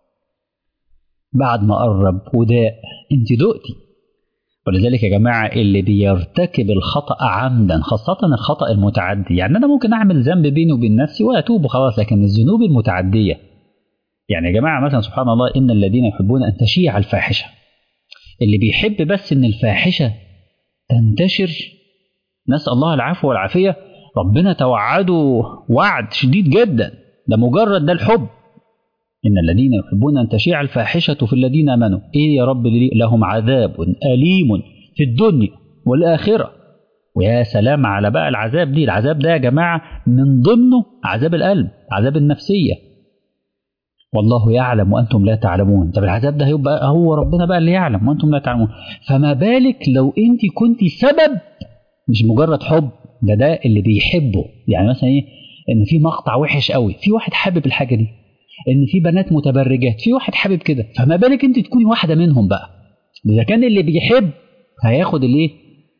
بعد ما قرب وداء انت دقتي. ولذلك يا جماعة اللي بيرتكب الخطأ عمدا، خاصة الخطأ المتعدي، يعني أنا ممكن أعمل ذنب بيني وبين نفسي وأتوب وخلاص، لكن الذنوب المتعدية، يعني يا جماعة مثلا سبحان الله إن الذين يحبون أن تشيع الفاحشة، اللي بيحب بس إن الفاحشة تنتشر، نسأل الله العفو والعافية، ربنا توعده وعد شديد جدا، ده مجرد ده الحب. إن الذين يحبون أن تشيع الفاحشة في الذين آمنوا، إيه يا رب لهم عذاب أليم في الدنيا والآخرة. ويا سلام على بقى العذاب دي، العذاب ده يا جماعة من ضمنه عذاب القلب، عذاب النفسية. والله يعلم وأنتم لا تعلمون. طب العذاب ده هيبقى هو ربنا بقى اللي يعلم وأنتم لا تعلمون، فما بالك لو أنت كنت سبب، مش مجرد حب، ده ده اللي بيحبه. يعني مثلا إيه، إن في مقطع وحش قوي، في واحد حابب الحاجة دي، ان في بنات متبرجات، في واحد حابب كده، فما بالك انت تكوني واحده منهم بقى. اذا كان اللي بيحب هياخد الايه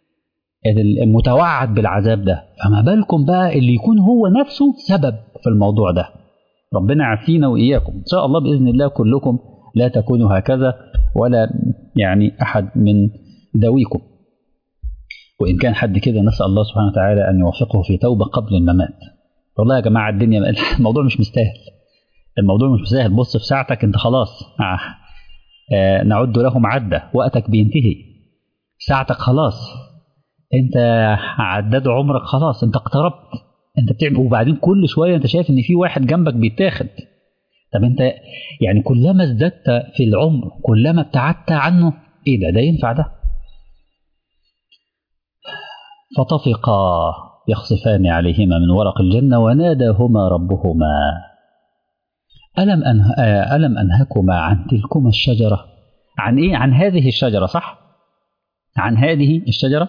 المتوعد بالعذاب ده، فما بالكم بقى اللي يكون هو نفسه سبب في الموضوع ده. ربنا يعافينا واياكم ان شاء الله باذن الله. كلكم لا تكونوا هكذا ولا يعني احد من ذويكم، وان كان حد كده نسال الله سبحانه وتعالى ان يوفقه في توبه قبل الممات. والله يا جماعه الدنيا الموضوع مش مستاهل، الموضوع مش سهل. بص في ساعتك انت خلاص، آه. آه نعد لهم عدة، وقتك بينتهي، ساعتك خلاص، انت عداد عمرك خلاص، انت اقتربت، انت بتعمل، وبعدين كل شوية انت شايف ان في واحد جنبك بيتاخد. طب انت يعني كلما ازددت في العمر كلما ابتعدت عنه، ايه ده ده ينفع ده؟ فطفقا يخصفان عليهما من ورق الجنة وناداهما ربهما ألم, أنه... ألم أنهكما عن تلكما الشجرة. عن إيه؟ عن هذه الشجرة، صح؟ عن هذه الشجرة.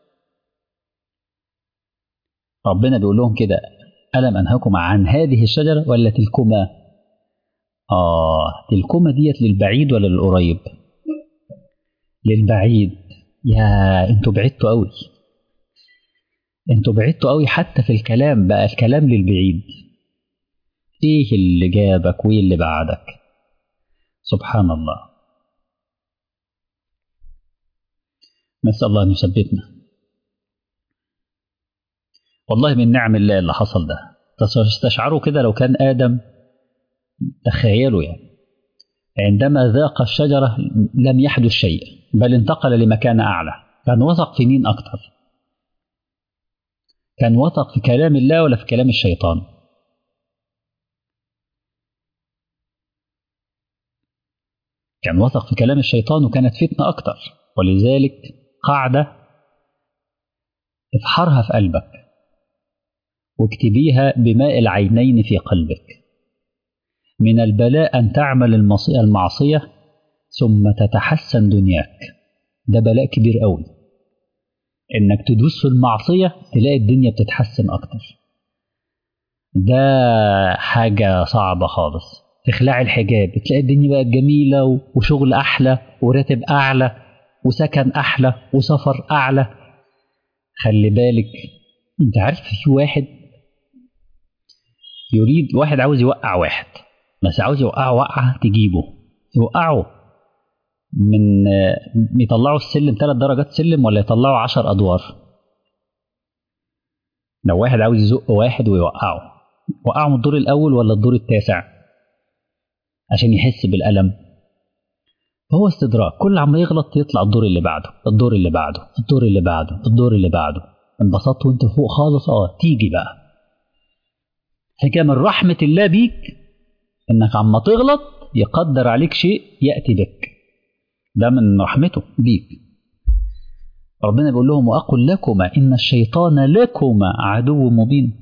ربنا بيقول لهم كده ألم أنهكما عن هذه الشجرة ولا تلكما؟ آه تلكما ديت للبعيد ولا للقريب؟ للبعيد. يا انتوا بعدتوا قوي، انتوا بعدتوا قوي حتى في الكلام، بقى الكلام للبعيد. ايه اللي جابك وايه اللي بعدك؟ سبحان الله. نسأل الله ان يثبتنا. والله من نعم الله اللي حصل ده. تستشعروا كده لو كان آدم، تخيلوا يعني عندما ذاق الشجرة لم يحدث شيء، بل انتقل لمكان أعلى. كان وثق في مين أكتر؟ كان وثق في كلام الله ولا في كلام الشيطان؟ كان وثق في كلام الشيطان وكانت فتنة أكتر. ولذلك قاعدة افحرها في قلبك واكتبيها بماء العينين في قلبك: من البلاء أن تعمل المعصية ثم تتحسن دنياك. ده بلاء كبير قوي، إنك تدوس في المعصية تلاقي الدنيا بتتحسن أكتر. ده حاجة صعبة خالص. تخلعي الحجاب تلاقي الدنيا بقت جميلة وشغل أحلى وراتب أعلى وسكن أحلى وسفر أعلى. خلي بالك، أنت عارف في واحد يريد، واحد عاوز يوقع واحد، بس عاوز يوقعه وقعة تجيبه، يوقعه من يطلعوا السلم ثلاث درجات سلم ولا يطلعوا عشر أدوار. لو واحد عاوز يزق واحد ويوقعه، وقعه من الدور الأول ولا الدور التاسع عشان يحس بالألم. هو استدراك، كل عما يغلط يطلع الدور اللي بعده، الدور اللي بعده، الدور اللي بعده، الدور اللي بعده. انبسطت وانت فوق خالص، اه تيجي بقى. فكان من رحمة الله بيك انك عما تغلط يقدر عليك شيء يأتي بك. ده من رحمته بيك. ربنا بيقول لهم: وأقل لكما إن الشيطان لكما عدو مبين.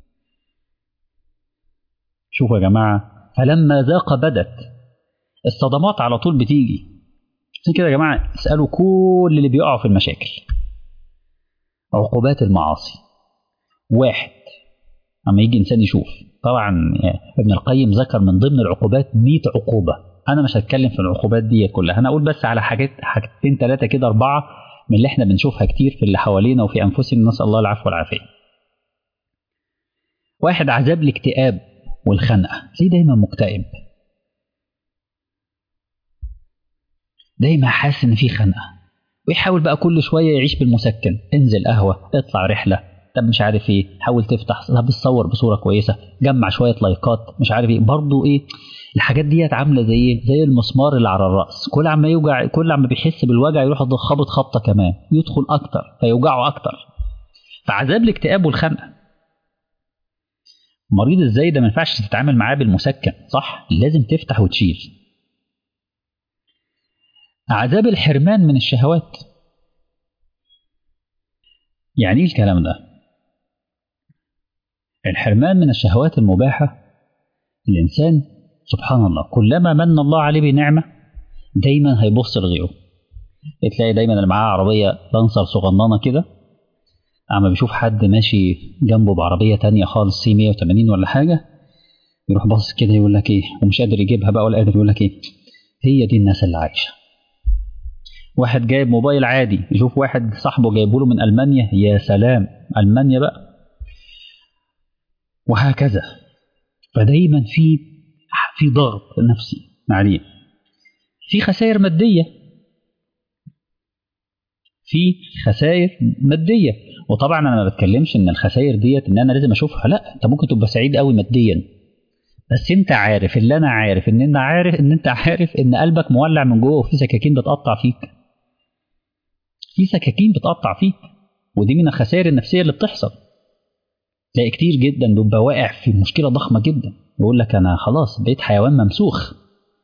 شوفوا يا جماعة، فلما ذاق بدت. الصدمات على طول بتيجي. عشان كده يا جماعة اسألوا كل اللي بيقعوا في المشاكل. عقوبات المعاصي. واحد، أما يجي إنسان يشوف، طبعا ابن القيم ذكر من ضمن العقوبات مئة عقوبة. أنا مش هتكلم في العقوبات دي كلها، أنا أقول بس على حاجات حاجتين ثلاثة كده أربعة من اللي إحنا بنشوفها كتير في اللي حوالينا وفي أنفسنا، نسأل الله العفو والعافية. واحد، عذاب الاكتئاب والخنقة. ليه دايما مكتئب؟ دايما حاسس إن في خنقة، ويحاول بقى كل شوية يعيش بالمسكن. انزل قهوة، اطلع رحلة، طب مش عارف ايه، حاول تفتح، طب تصور بصورة كويسة، جمع شوية لايكات، مش عارف ايه. برضو ايه الحاجات ديت عاملة زي ايه؟ زي المسمار اللي على الرأس. كل عما يوجع، كل عما بيحس بالوجع يروح خبط خبطة كمان، يدخل أكتر فيوجعه أكتر. فعذاب الاكتئاب والخنقة. مريض ازاي ده ما ينفعش تتعامل معاه بالمسكن، صح؟ لازم تفتح وتشيل. عذاب الحرمان من الشهوات. يعني ايه الكلام ده؟ الحرمان من الشهوات المباحة. الإنسان سبحان الله كلما من الله عليه بنعمة دايما هيبص لغيره. تلاقي دايما اللي معاه عربية لانسر صغننة كده، اما بيشوف حد ماشي جنبه بعربية تانية خالص سي مية وتمانين ولا حاجة، يروح باصص كده يقول لك ايه، ومش قادر يجيبها بقى ولا قادر، يقول لك ايه، هي دي الناس اللي عايشة. واحد جايب موبايل عادي يشوف واحد صاحبه جايبه له من ألمانيا، يا سلام ألمانيا بقى، وهكذا. فدايما في في ضغط نفسي عليه، في خسائر مادية، في خسائر مادية. وطبعا انا ما بتكلمش ان الخسائر ديت ان انا لازم اشوفها، لا، انت ممكن تبقى سعيد قوي ماديا، بس انت عارف اللي انا عارف ان انت عارف ان انت عارف ان قلبك مولع من جوه وفي سكاكين بتقطع فيك، في سكاكين بتقطع فيك. ودي من الخسائر النفسية اللي بتحصل. تلاقي كتير جدا بيبقى واقع في مشكلة ضخمة جدا، يقول لك انا خلاص بقيت حيوان ممسوخ.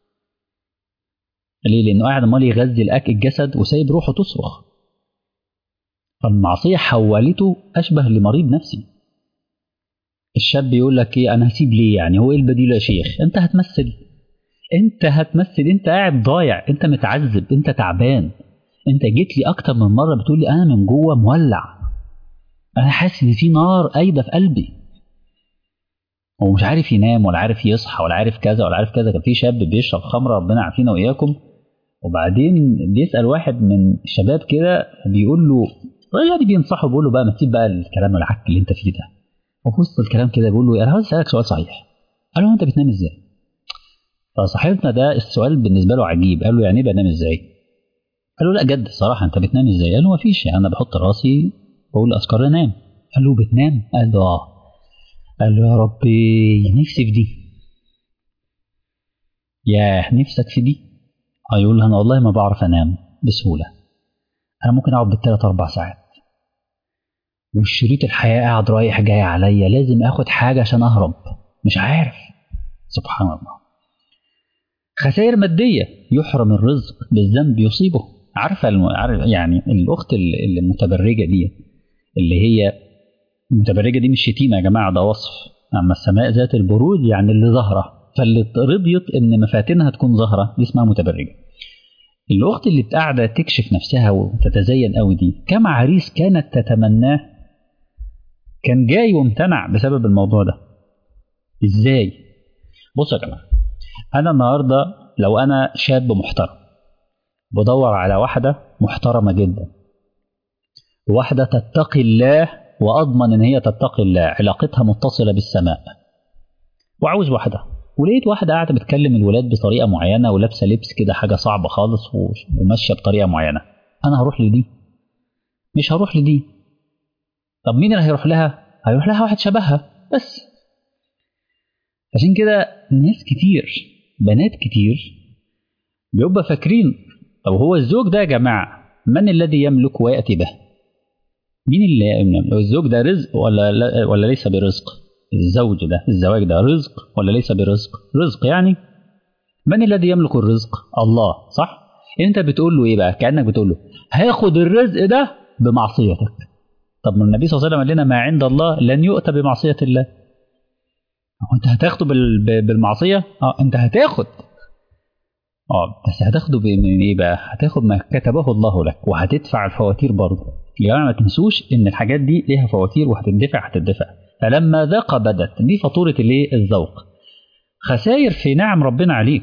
ليه؟ لانه قاعد امال يغذي الاكل الجسد وسايب روحه تصرخ. فالمعصية حولته أشبه لمريض نفسي. الشاب يقول لك إيه، أنا هسيب ليه يعني؟ هو إيه البديل يا شيخ؟ أنت هتمثل، أنت هتمثل، أنت قاعد ضايع، أنت متعذب، أنت تعبان. أنت جيت لي أكتر من مرة بتقول لي أنا من جوه مولع، أنا حاسس إن في نار قايدة في قلبي. هو مش عارف ينام ولا عارف يصحى ولا عارف كذا ولا عارف كذا. كان في شاب بيشرب خمرة، ربنا يعافينا وإياكم، وبعدين بيسأل واحد من الشباب كده بيقول له، يعني بينصحه، بيقول له بقى ما تسيب بقى الكلام العك اللي انت فيه ده. وفي وسط الكلام كده بيقول له انا عاوز اسالك سؤال صحيح. قال له انت بتنام ازاي؟ فصاحبنا ده السؤال بالنسبه له عجيب، قال له يعني ايه بنام ازاي؟ قال له لا جد الصراحه انت بتنام ازاي؟ قال له ما فيش، يعني انا بحط راسي بقول اذكار انام. قال له بتنام؟ قال له اه. قال له يا ربي نفسي في دي. ياه نفسك في دي؟ يقول له انا والله ما بعرف انام، بسهولة. أنا ممكن أقعد بالثلاث أربع ساعات والشريط الحياة قاعد رايح جاي عليا، لازم أخد حاجة عشان أهرب، مش عارف. سبحان الله. خسائر مادية، يحرم الرزق بالذنب يصيبه. عارفة يعني الأخت المتبرجة دي، اللي هي المتبرجة دي مش شتيمة يا جماعة، ده وصف. أما السماء ذات البروج يعني اللي ظاهرة، فاللي رضيت إن مفاتنها تكون ظاهرة دي اسمها متبرجة. الأخت اللي قاعدة تكشف نفسها وتتزين قوي دي، كم عريس كانت تتمناه كان جاي وامتنع بسبب الموضوع ده. إزاي؟ بصوا يا جماعة، أنا النهاردة لو أنا شاب محترم بدور على واحدة محترمة جدا، واحدة تتقي الله وأضمن إن هي تتقي الله، علاقتها متصلة بالسماء، وعاوز واحدة، ولقيت واحدة قاعدة بتكلم الولاد بطريقة معينة ولابسة لبس كده حاجة صعبة خالص وماشية بطريقة معينة، أنا هروح لدي؟ مش هروح لدي. طب مين اللي هيروح لها؟ هيروح لها واحد شبهها بس. عشان كده ناس كتير، بنات كتير بيبقى فاكرين، طب هو الزوج ده يا جماعة من الذي يملك ويأتي به؟ مين اللي يملك؟ الزوج ده رزق ولا لا ولا ليس برزق؟ الزوج ده الزواج ده رزق ولا ليس برزق؟ رزق يعني من الذي يملك الرزق؟ الله، صح؟ انت بتقول له ايه بقى؟ كأنك بتقول له هاخد الرزق ده بمعصيتك. طب ما النبي صلى الله عليه وسلم قال لنا ما عند الله لن يؤتى بمعصية الله. هو انت هتاخده بالمعصية؟ اه انت هتاخد، اه بس هتاخده من ايه بقى؟ هتاخد ما كتبه الله لك وهتدفع الفواتير برضه. يا جماعه ما تنسوش ان الحاجات دي ليها فواتير وهتدفع هتدفع. فلما ذاق بدت، دي فاتوره الايه؟ الذوق. خسائر في نعم ربنا عليك.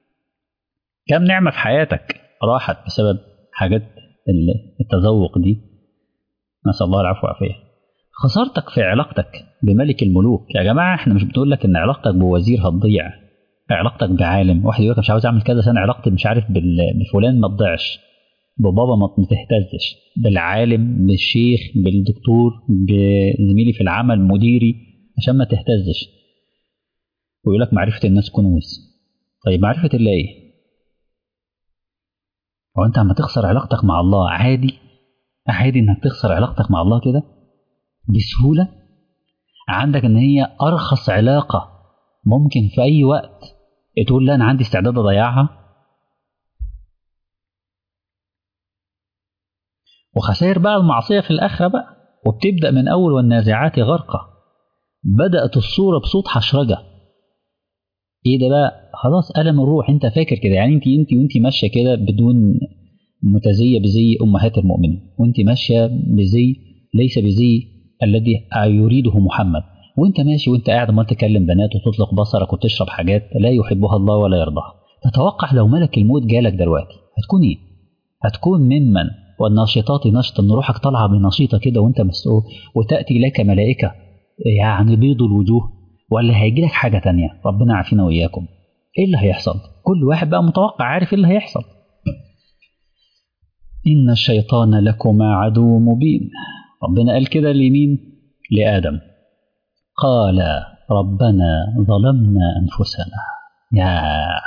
كم نعمه في حياتك راحت بسبب حاجات التذوق دي، نسال الله العفو والعافيه. خسارتك في علاقتك بملك الملوك. يا جماعه احنا مش بنقول لك ان علاقتك بوزير هتضيع، علاقتك بعالم. واحد يقول لك مش عاوز اعمل كذا عشان علاقتي مش عارف بفلان ما تضيعش، ببابا ما تهتزش، بالعالم، بالشيخ، بالدكتور، بزميلي في العمل، مديري، عشان ما تهتزش. ويقول لك معرفة الناس كنوز. طيب معرفة الله ايه؟ هو انت عم تخسر علاقتك مع الله عادي؟ عادي انك تخسر علاقتك مع الله كده بسهولة؟ عندك ان هي ارخص علاقة ممكن في اي وقت تقول لا انا عندي استعداد اضيعها؟ وخسائر بقى المعصية في الآخرة بقى، وبتبدأ من أول والنازعات غرقة. بدأت الصورة بصوت حشرجة. إيه ده بقى؟ خلاص ألم الروح. أنت فاكر كده يعني أنت أنت وأنت ماشية كده بدون متزية بزي أمهات المؤمنين، وأنت ماشية بزي ليس بزي الذي يريده محمد، وأنت ماشي وأنت قاعد ما تكلم بنات وتطلق بصرك وتشرب حاجات لا يحبها الله ولا يرضاها. تتوقع لو ملك الموت جالك دلوقتي هتكون إيه؟ هتكون ممن والناشطات نشطا، ان روحك طالعه بنشيطه كده وانت مسؤول، وتاتي لك ملائكه يعني بيض الوجوه، ولا هيجي لك حاجه تانية؟ ربنا عافينا واياكم. ايه اللي هيحصل؟ كل واحد بقى متوقع عارف ايه اللي هيحصل. ان الشيطان لكما عدو مبين. ربنا قال كده لمين؟ لادم. قال ربنا ظلمنا انفسنا. يا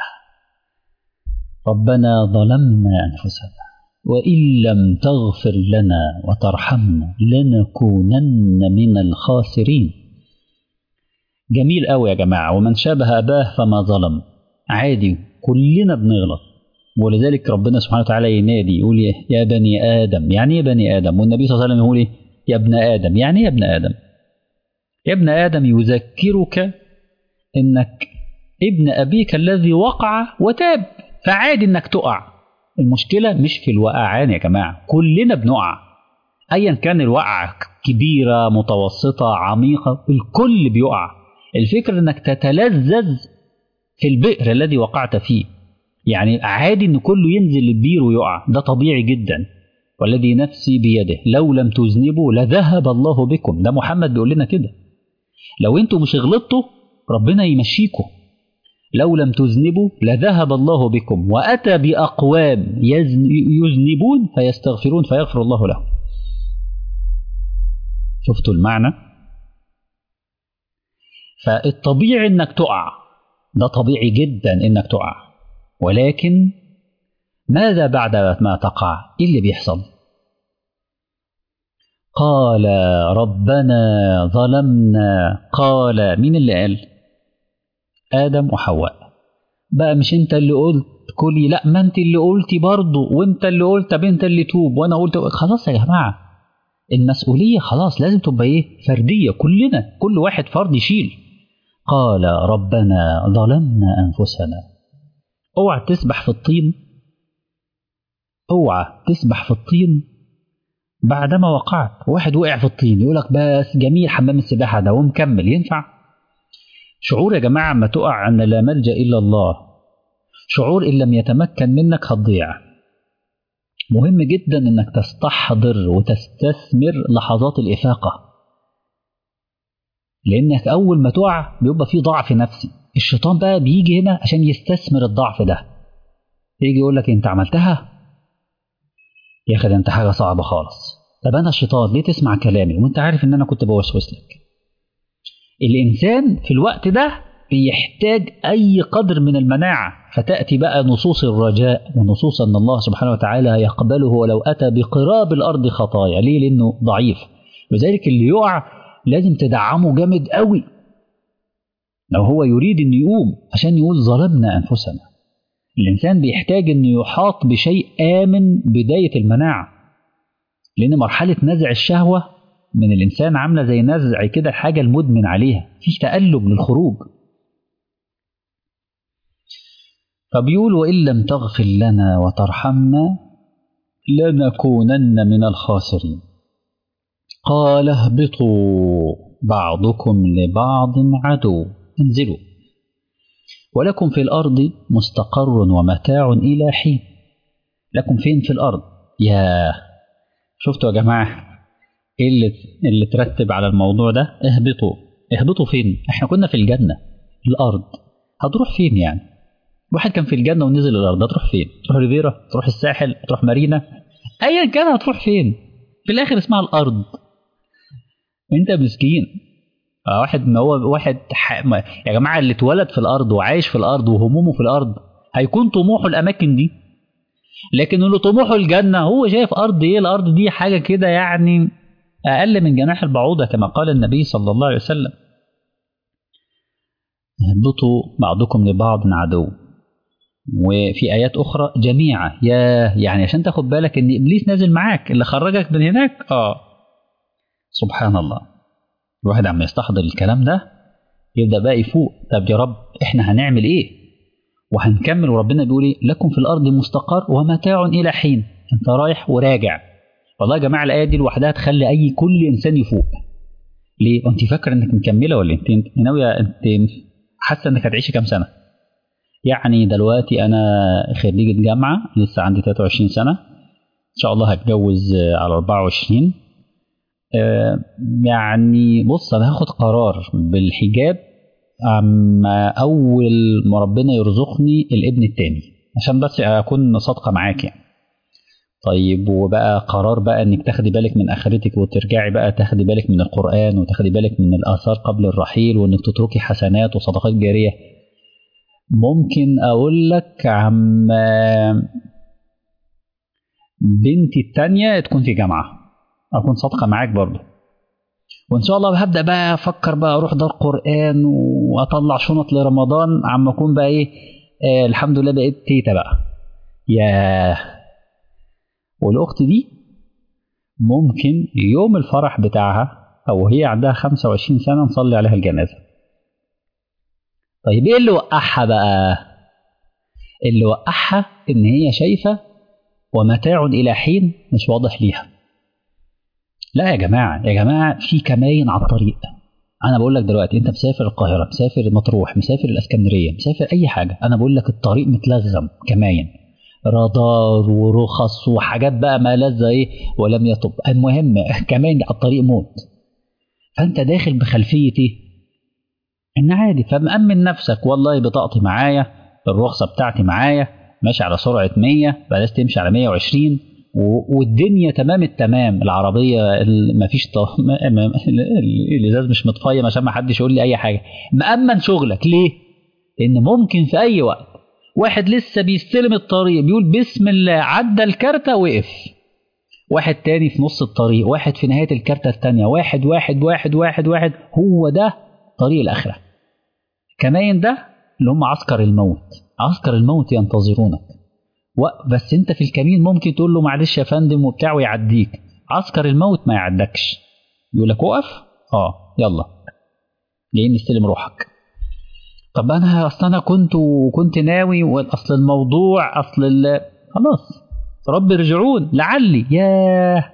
ربنا ظلمنا انفسنا وإن لم تغفر لنا وترحمنا لنكونن من الخاسرين. جميل قوي يا جماعة. ومن شابه أباه فما ظلم. عادي كلنا بنغلط، ولذلك ربنا سبحانه وتعالى ينادي يقول يا بني آدم. يعني ايه بني آدم؟ والنبي صلى الله عليه وسلم يقول يا ابن آدم. يعني ايه يا ابن آدم؟ يا ابن آدم يذكرك إنك ابن أبيك الذي وقع وتاب، فعادي إنك تقع. المشكلة مش في الوقعان يا جماعة، كلنا بنقع أيا كان الوقعة، كبيرة متوسطة عميقة، الكل بيقع. الفكرة إنك تتلذذ في البئر الذي وقعت فيه. يعني عادي إن كله ينزل البير ويقع، ده طبيعي جدا. والذي نفسي بيده لو لم تذنبوا لذهب الله بكم. ده محمد بيقول لنا كده. لو انتوا مش غلطتوا ربنا يمشيكم. لو لم تذنبوا لذهب الله بكم وأتى بأقوام يذنبون فيستغفرون فيغفر الله لهم. شفتوا المعنى؟ فالطبيعي انك تقع، ده طبيعي جدا انك تقع، ولكن ماذا بعد ما تقع؟ إيه اللي بيحصل؟ قال ربنا ظلمنا. قال مين اللي قال؟ آدم وحواء. بقى مش انت اللي قلت كلي، لا ما انت اللي قلتي برضه، وانت اللي قلت طب انت اللي توب وانا قلت. خلاص يا جماعة المسؤولية خلاص لازم تبقى ايه؟ فردية، كلنا كل واحد فرد يشيل. قال ربنا ظلمنا أنفسنا. اوعى تسبح في الطين، اوعى تسبح في الطين بعدما وقعت. واحد وقع في الطين يقول لك بس جميل حمام السباحة ده ومكمل، ينفع؟ شعور يا جماعة ما تقع أن لا ملجأ إلا الله، شعور إن لم يتمكن منك هتضيع. مهم جدا أنك تستحضر وتستثمر لحظات الإفاقة، لأنك أول ما تقع بيبقى فيه ضعف نفسي. الشيطان بقى بيجي هنا عشان يستثمر الضعف ده، يجي يقول لك أنت عملتها يا أخي، ده أنت حاجة صعبة خالص. طب أنا الشيطان ليه تسمع كلامي وأنت عارف إن أنا كنت بوسوس لك؟ الإنسان في الوقت ده بيحتاج أي قدر من المناعة، فتأتي بقى نصوص الرجاء ونصوص أن الله سبحانه وتعالى يقبله ولو أتى بقراب الأرض خطايا. ليه؟ لأنه ضعيف. لذلك اللي يقع لازم تدعمه جامد قوي لو هو يريد أن يقوم، عشان يقول ظلمنا أنفسنا. الإنسان بيحتاج أن يحاط بشيء آمن بداية المناعة، لأن مرحلة نزع الشهوة من الإنسان عاملة زي نزع كده حاجة المدمن عليها، فيش تقلب للخروج. فبيقول وإن لم تغفر لنا وترحمنا لنكونن من الخاسرين. قال اهبطوا بعضكم لبعض عدو، انزلوا ولكم في الأرض مستقر ومتاع إلى حين. لكم فين في الأرض؟ يا شفتوا يا جماعة ايه اللي اللي ترتب على الموضوع ده؟ اهبطوا. اهبطوا فين؟ احنا كنا في الجنة. الأرض هتروح فين يعني؟ واحد كان في الجنة ونزل الأرض، هتروح فين؟ تروح ريفيرا؟ تروح الساحل؟ تروح مارينا؟ أيا كان هتروح فين؟ في الآخر اسمها الأرض. أنت مسكين. واحد ما هو واحد ح... ما... يا جماعة اللي اتولد في الأرض وعايش في الأرض وهمومه في الأرض هيكون طموحه الأماكن دي، لكن اللي طموحه الجنة هو شايف أرض إيه؟ الأرض دي حاجة كده يعني أقل من جناح البعوضة كما قال النبي صلى الله عليه وسلم. اهبطوا بعضكم لبعض عدو. وفي آيات أخرى جميعا. يا يعني عشان تاخد بالك إن إبليس نازل معاك، اللي خرجك من هناك. آه سبحان الله. الواحد عم يستحضر الكلام ده يبدأ بقى يفوق. طب يا رب إحنا هنعمل إيه؟ وهنكمل. وربنا بيقول إيه؟ لكم في الأرض مستقر ومتاع إلى حين. أنت رايح وراجع. والله يا جماعة الآية دي لوحدها تخلي أي كل إنسان يفوق. ليه؟ أنت فاكرة إنك مكملة ولا أنت أنت ناوية؟ أنت حاسة إنك هتعيشي كام سنة؟ يعني دلوقتي أنا خريجة جامعة لسه عندي ثلاثة وعشرين سنة، إن شاء الله هتجوز على أربعة وعشرين. آه يعني بص أنا هاخد قرار بالحجاب أما أول ما ربنا يرزقني الابن التاني، عشان بس أكون صادقة معاك يعني. طيب وبقى قرار بقى انك تاخدي بالك من اخرتك وترجعي بقى تاخدي بالك من القرآن وتاخدي بالك من الآثار قبل الرحيل، وانك تتركي حسنات وصدقات جارية. ممكن اقول لك عم بنتي التانية تكون في جامعة، اكون صادقة معاك برضو. وان شاء الله هبدأ بقى افكر بقى اروح دار قرآن واطلع شنط لرمضان عم اكون بقى ايه آه الحمد لله بقيت تيتا بقى. يا والأخت دي ممكن يوم الفرح بتاعها أو هي عندها خمسة وعشرين سنة نصلي عليها الجنازة. طيب إيه اللي وقعها بقى؟ اللي وقعها إن هي شايفة ومتاع إلى حين مش واضح ليها. لا يا جماعة يا جماعة في كماين على الطريق. أنا بقول لك دلوقتي أنت مسافر القاهرة، مسافر مطروح، مسافر الإسكندرية، مسافر أي حاجة، أنا بقول لك الطريق متلغم كماين، رادار ورخص وحاجات بقى ما لذ ايه ولم يطب. المهم كمان على الطريق موت. فانت داخل بخلفيه ايه؟ ان عادي. فمأمن نفسك، والله بطاقتي معايا، الرخصه بتاعتي معايا، ماشي على سرعه مية، بلاش تمشي على مية وعشرين والدنيا تمام التمام. العربيه مفيش طف... الازاز مش متفيم عشان ما حدش يقول لي اي حاجه. مأمن شغلك ليه؟ لان ممكن في اي وقت واحد لسه بيستلم الطريق بيقول بسم الله، عدى الكارتة وقف. واحد تاني في نص الطريق، واحد في نهاية الكارتة التانية، واحد واحد واحد واحد واحد. هو ده طريق الآخرة. كمان ده اللي هم عسكر الموت. عسكر الموت ينتظرونك، بس انت في الكمين ممكن تقول له معلش يا فندم وبتاع ويعديك. عسكر الموت ما يعدكش، يقول لك وقف، اه يلا جايين نستلم روحك. طب انا اصل انا كنت وكنت ناوي، واصل الموضوع اصل ال... خلاص رب ارجعون لعلي. ياه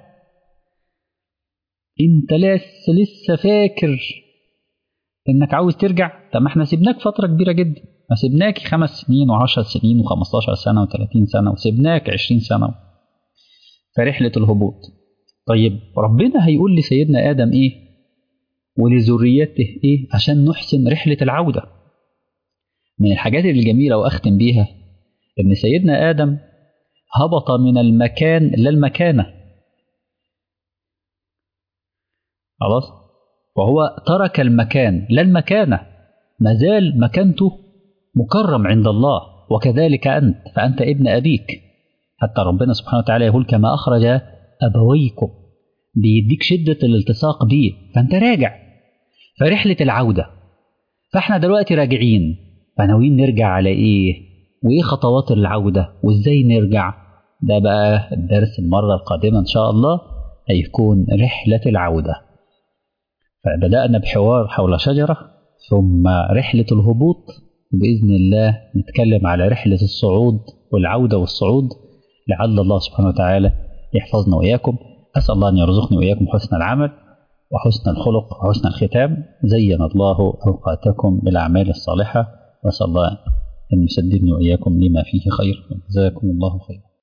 انت لسه لسه فاكر انك عاوز ترجع؟ طب ما احنا سيبناك فتره كبيره جدا، ما سيبناك خمس سنين وعشر سنين وخمستاشر سنه وثلاثين سنه، وسيبناك عشرين سنه في رحله الهبوط. طيب ربنا هيقول لسيدنا ادم ايه ولذريته ايه عشان نحسن رحله العوده؟ من الحاجات الجميله واختم بيها ان سيدنا ادم هبط من المكان للمكانه، خلاص، وهو ترك المكان للمكانة، ما زال مكانته مكرم عند الله. وكذلك أنت، فأنت ابن أبيك. حتى ربنا سبحانه وتعالى يقول كما أخرج أبويكم، بيديك شدة الالتصاق بيه، فأنت راجع فرحلة العودة. فإحنا دلوقتي راجعين، فناويين نرجع على إيه؟ وإيه خطوات العودة؟ وإزاي نرجع؟ ده بقى الدرس المرة القادمة إن شاء الله، هيكون رحلة العودة. فبدأنا بحوار حول شجرة، ثم رحلة الهبوط، بإذن الله نتكلم على رحلة الصعود والعودة والصعود. لعل الله سبحانه وتعالى يحفظنا وإياكم. أسأل الله أن يرزقني وإياكم حسن العمل وحسن الخلق وحسن الختام. زين الله أوقاتكم بالأعمال الصالحة، وأسأل الله أن يسددني وإياكم لما فيه خير. جزاكم الله خيرا.